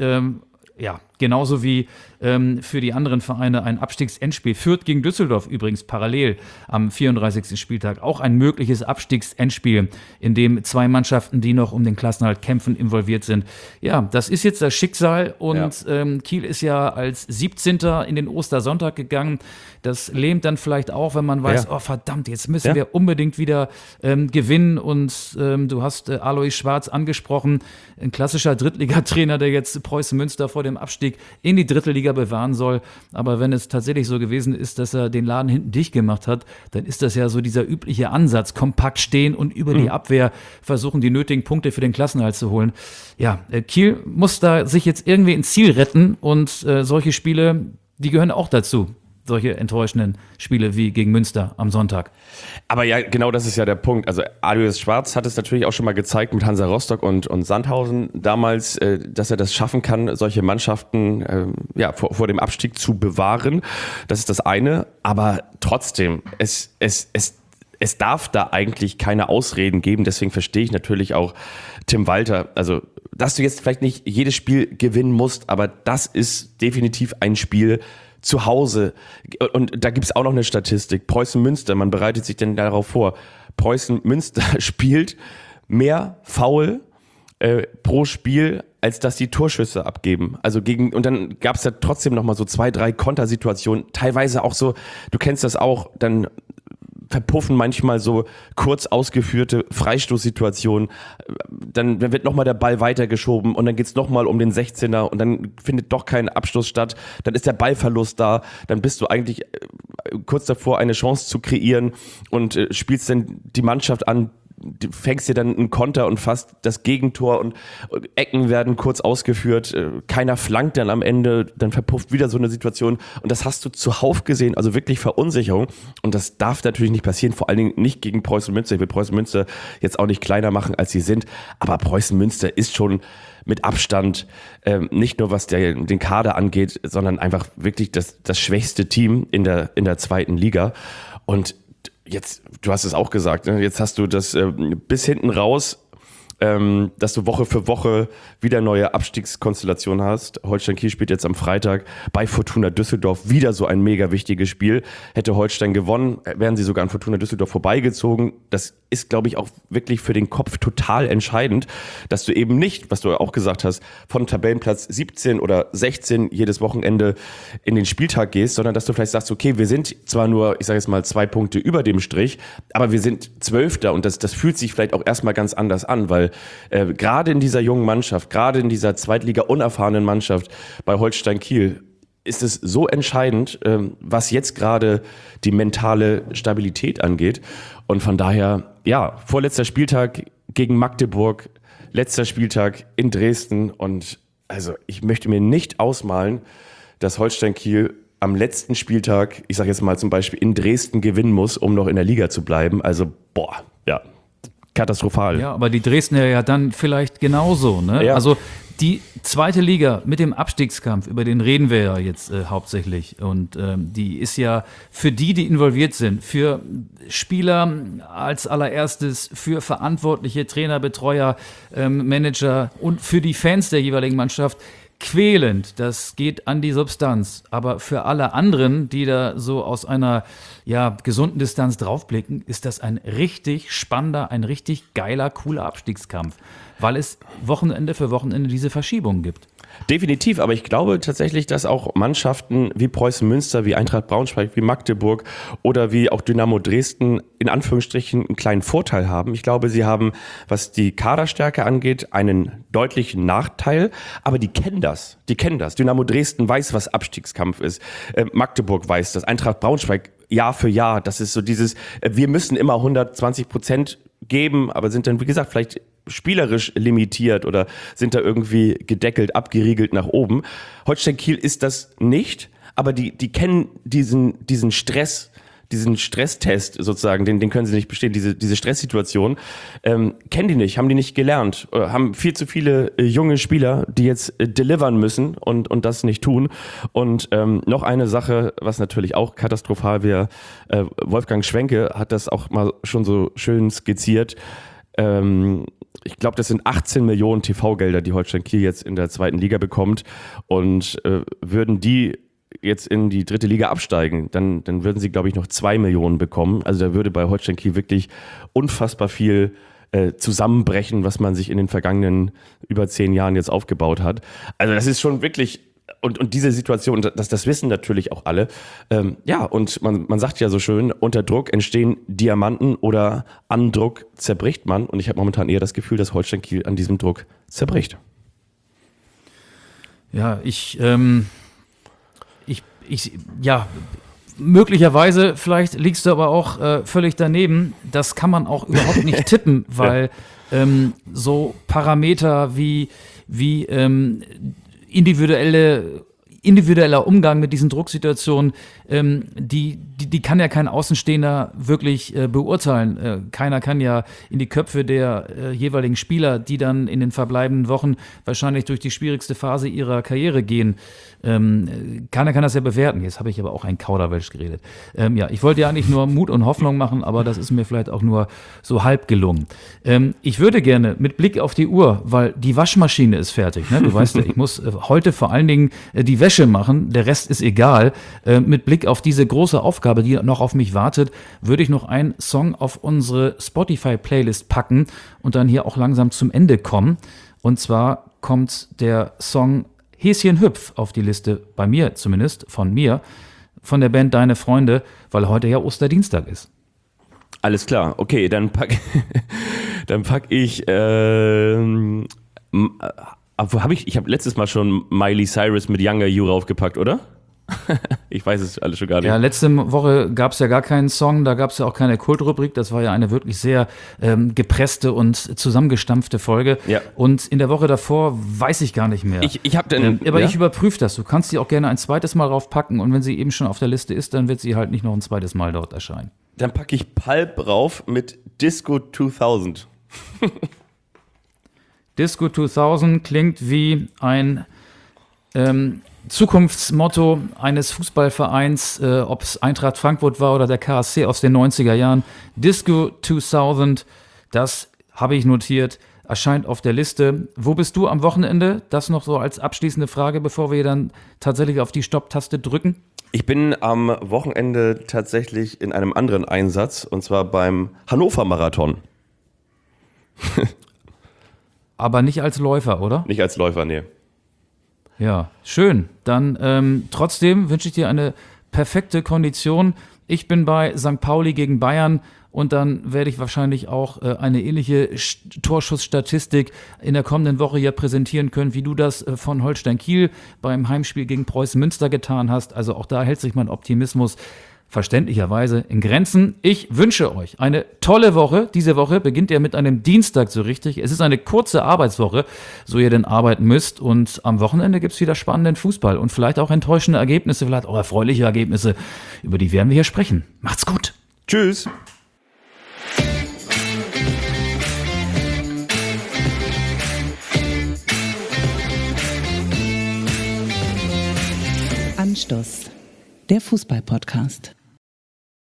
S2: genauso wie für die anderen Vereine ein Abstiegsendspiel. Fürth gegen Düsseldorf übrigens parallel am 34. Spieltag. Auch ein mögliches Abstiegsendspiel, in dem 2 Mannschaften, die noch um den Klassenerhalt kämpfen, involviert sind. Ja, das ist jetzt das Schicksal und Kiel ist ja als 17. in den Ostersonntag gegangen. Das lähmt dann vielleicht auch, wenn man weiß, oh verdammt, jetzt müssen wir unbedingt wieder gewinnen. Und du hast Alois Schwarz angesprochen, ein klassischer Drittligatrainer, der jetzt Preußen Münster vor dem Abstieg in die dritte Liga bewahren soll. Aber wenn es tatsächlich so gewesen ist, dass er den Laden hinten dicht gemacht hat, dann ist das ja so dieser übliche Ansatz, kompakt stehen und über die Abwehr versuchen, die nötigen Punkte für den Klassenerhalt zu holen. Ja, Kiel muss da sich jetzt irgendwie ins Ziel retten und solche Spiele, die gehören auch dazu. Solche enttäuschenden Spiele wie gegen Münster am Sonntag.
S3: Aber ja, genau das ist ja der Punkt. Also Alois Schwarz hat es natürlich auch schon mal gezeigt mit Hansa Rostock und Sandhausen damals, dass er das schaffen kann, solche Mannschaften vor dem Abstieg zu bewahren. Das ist das eine. Aber trotzdem, es darf da eigentlich keine Ausreden geben. Deswegen verstehe ich natürlich auch Tim Walter. Also, dass du jetzt vielleicht nicht jedes Spiel gewinnen musst, aber das ist definitiv ein Spiel zu Hause. Und da gibt es auch noch eine Statistik. Preußen Münster, man bereitet sich denn darauf vor. Preußen Münster spielt mehr Foul pro Spiel, als dass die Torschüsse abgeben. Also und dann gab es da trotzdem noch mal so 2, 3 Kontersituationen. Teilweise auch so, du kennst das auch, dann verpuffen manchmal so kurz ausgeführte Freistoßsituationen. Dann wird nochmal der Ball weitergeschoben und dann geht's nochmal um den 16er und dann findet doch kein Abschluss statt. Dann ist der Ballverlust da. Dann bist du eigentlich kurz davor, eine Chance zu kreieren und spielst dann die Mannschaft an, du fängst dir dann einen Konter und fast das Gegentor und Ecken werden kurz ausgeführt, keiner flankt dann am Ende, dann verpufft wieder so eine Situation und das hast du zuhauf gesehen, also wirklich Verunsicherung und das darf natürlich nicht passieren, vor allen Dingen nicht gegen Preußen Münster. Ich will Preußen Münster jetzt auch nicht kleiner machen, als sie sind, aber Preußen Münster ist schon mit Abstand, nicht nur was den Kader angeht, sondern einfach wirklich das schwächste Team in der 2. Liga und jetzt, du hast es auch gesagt, jetzt hast du das bis hinten raus, dass du Woche für Woche wieder neue Abstiegskonstellationen hast. Holstein Kiel spielt jetzt am Freitag bei Fortuna Düsseldorf wieder so ein mega wichtiges Spiel. Hätte Holstein gewonnen, wären sie sogar an Fortuna Düsseldorf vorbeigezogen. Das ist, glaube ich, auch wirklich für den Kopf total entscheidend, dass du eben nicht, was du auch gesagt hast, von Tabellenplatz 17 oder 16 jedes Wochenende in den Spieltag gehst, sondern dass du vielleicht sagst, okay, wir sind zwar nur, ich sage jetzt mal, 2 Punkte über dem Strich, aber wir sind 12. und das fühlt sich vielleicht auch erstmal ganz anders an, weil gerade in dieser jungen Mannschaft, gerade in dieser Zweitliga-unerfahrenen Mannschaft bei Holstein Kiel ist es so entscheidend, was jetzt gerade die mentale Stabilität angeht. Und von daher, ja, vorletzter Spieltag gegen Magdeburg, letzter Spieltag in Dresden. Und also ich möchte mir nicht ausmalen, dass Holstein Kiel am letzten Spieltag, ich sage jetzt mal zum Beispiel in Dresden gewinnen muss, um noch in der Liga zu bleiben. Also katastrophal.
S2: Ja, aber die Dresdner ja dann vielleicht genauso. Ne?
S3: Ja.
S2: Also die zweite Liga mit dem Abstiegskampf, über den reden wir ja jetzt hauptsächlich. Und die ist ja für die involviert sind, für Spieler als allererstes, für Verantwortliche, Trainer, Betreuer, Manager und für die Fans der jeweiligen Mannschaft quälend. Das geht an die Substanz. Aber für alle anderen, die da so aus einer gesunden Distanz draufblicken, ist das ein richtig spannender, ein richtig geiler, cooler Abstiegskampf, weil es Wochenende für Wochenende diese Verschiebungen gibt.
S3: Definitiv, aber ich glaube tatsächlich, dass auch Mannschaften wie Preußen Münster, wie Eintracht Braunschweig, wie Magdeburg oder wie auch Dynamo Dresden in Anführungsstrichen einen kleinen Vorteil haben. Ich glaube, sie haben, was die Kaderstärke angeht, einen deutlichen Nachteil, aber die kennen das. Dynamo Dresden weiß, was Abstiegskampf ist. Magdeburg weiß das. Eintracht Braunschweig Jahr für Jahr. Das ist so dieses, wir müssen immer 120% geben, aber sind dann, wie gesagt, vielleicht spielerisch limitiert oder sind da irgendwie gedeckelt, abgeriegelt nach oben. Holstein Kiel ist das nicht, aber die kennen diesen Stress, diesen Stresstest sozusagen, den können sie nicht bestehen, diese Stresssituation, kennen die nicht, haben die nicht gelernt, haben viel zu viele junge Spieler, die jetzt delivern müssen und das nicht tun. Und noch eine Sache, was natürlich auch katastrophal wäre, Wolfgang Schwenke hat das auch mal schon so schön skizziert. Ich glaube, das sind 18 Millionen TV-Gelder, die Holstein Kiel jetzt in der zweiten Liga bekommt. Und würden die jetzt in die dritte Liga absteigen, dann würden sie, glaube ich, noch 2 Millionen bekommen. Also da würde bei Holstein Kiel wirklich unfassbar viel zusammenbrechen, was man sich in den vergangenen über 10 Jahren jetzt aufgebaut hat. Also das ist schon wirklich... Und diese Situation, das wissen natürlich auch alle. Und man sagt ja so schön, unter Druck entstehen Diamanten oder an Druck zerbricht man. Und ich habe momentan eher das Gefühl, dass Holstein Kiel an diesem Druck zerbricht.
S2: Ja, möglicherweise, vielleicht liegst du aber auch völlig daneben. Das kann man auch überhaupt nicht tippen, weil so Parameter wie individueller Umgang mit diesen Drucksituationen, die kann ja kein Außenstehender wirklich beurteilen. Keiner kann ja in die Köpfe der jeweiligen Spieler, die dann in den verbleibenden Wochen wahrscheinlich durch die schwierigste Phase ihrer Karriere gehen, keiner kann das ja bewerten. Jetzt habe ich aber auch ein Kauderwelsch geredet. Ich wollte ja eigentlich nur Mut und Hoffnung machen, aber das ist mir vielleicht auch nur so halb gelungen. Ich würde gerne mit Blick auf die Uhr, weil die Waschmaschine ist fertig. Ne? Du weißt ja, ich muss heute vor allen Dingen die Wäsche machen, der Rest ist egal. Mit Blick auf diese große Aufgabe, die noch auf mich wartet, würde ich noch einen Song auf unsere Spotify-Playlist packen und dann hier auch langsam zum Ende kommen. Und zwar kommt der Song Häschen Hüpf auf die Liste, bei mir zumindest, von mir, von der Band Deine Freunde, weil heute ja Osterdienstag ist.
S3: Alles klar, okay, dann pack ich, ich habe letztes Mal schon Miley Cyrus mit Younger You raufgepackt, oder? Ich weiß es alles schon gar nicht.
S2: Ja, letzte Woche gab es ja gar keinen Song, da gab es ja auch keine Kultrubrik, das war ja eine wirklich sehr gepresste und zusammengestampfte Folge. Ja. Und in der Woche davor weiß ich gar nicht mehr.
S3: Ich
S2: überprüfe das, du kannst sie auch gerne ein zweites Mal raufpacken und wenn sie eben schon auf der Liste ist, dann wird sie halt nicht noch ein zweites Mal dort erscheinen.
S3: Dann packe ich Pulp rauf mit Disco 2000.
S2: Disco 2000 klingt wie ein Zukunftsmotto eines Fußballvereins, ob es Eintracht Frankfurt war oder der KSC aus den 90er Jahren. Disco 2000, das habe ich notiert, erscheint auf der Liste. Wo bist du am Wochenende? Das noch so als abschließende Frage, bevor wir dann tatsächlich auf die Stopp-Taste drücken.
S3: Ich bin am Wochenende tatsächlich in einem anderen Einsatz, und zwar beim Hannover-Marathon.
S2: Aber nicht als Läufer, oder?
S3: Nicht als Läufer, nee.
S2: Ja, schön. Dann trotzdem wünsche ich dir eine perfekte Kondition. Ich bin bei St. Pauli gegen Bayern und dann werde ich wahrscheinlich auch eine ähnliche Torschussstatistik in der kommenden Woche hier präsentieren können, wie du das von Holstein Kiel beim Heimspiel gegen Preußen Münster getan hast. Also auch da hält sich mein Optimismus. verständlicherweise in Grenzen. Ich wünsche euch eine tolle Woche. Diese Woche beginnt ja mit einem Dienstag so richtig. Es ist eine kurze Arbeitswoche, so ihr denn arbeiten müsst. Und am Wochenende gibt es wieder spannenden Fußball und vielleicht auch enttäuschende Ergebnisse, vielleicht auch erfreuliche Ergebnisse. Über die werden wir hier sprechen. Macht's gut.
S3: Tschüss.
S5: Anstoß, der Fußball-Podcast.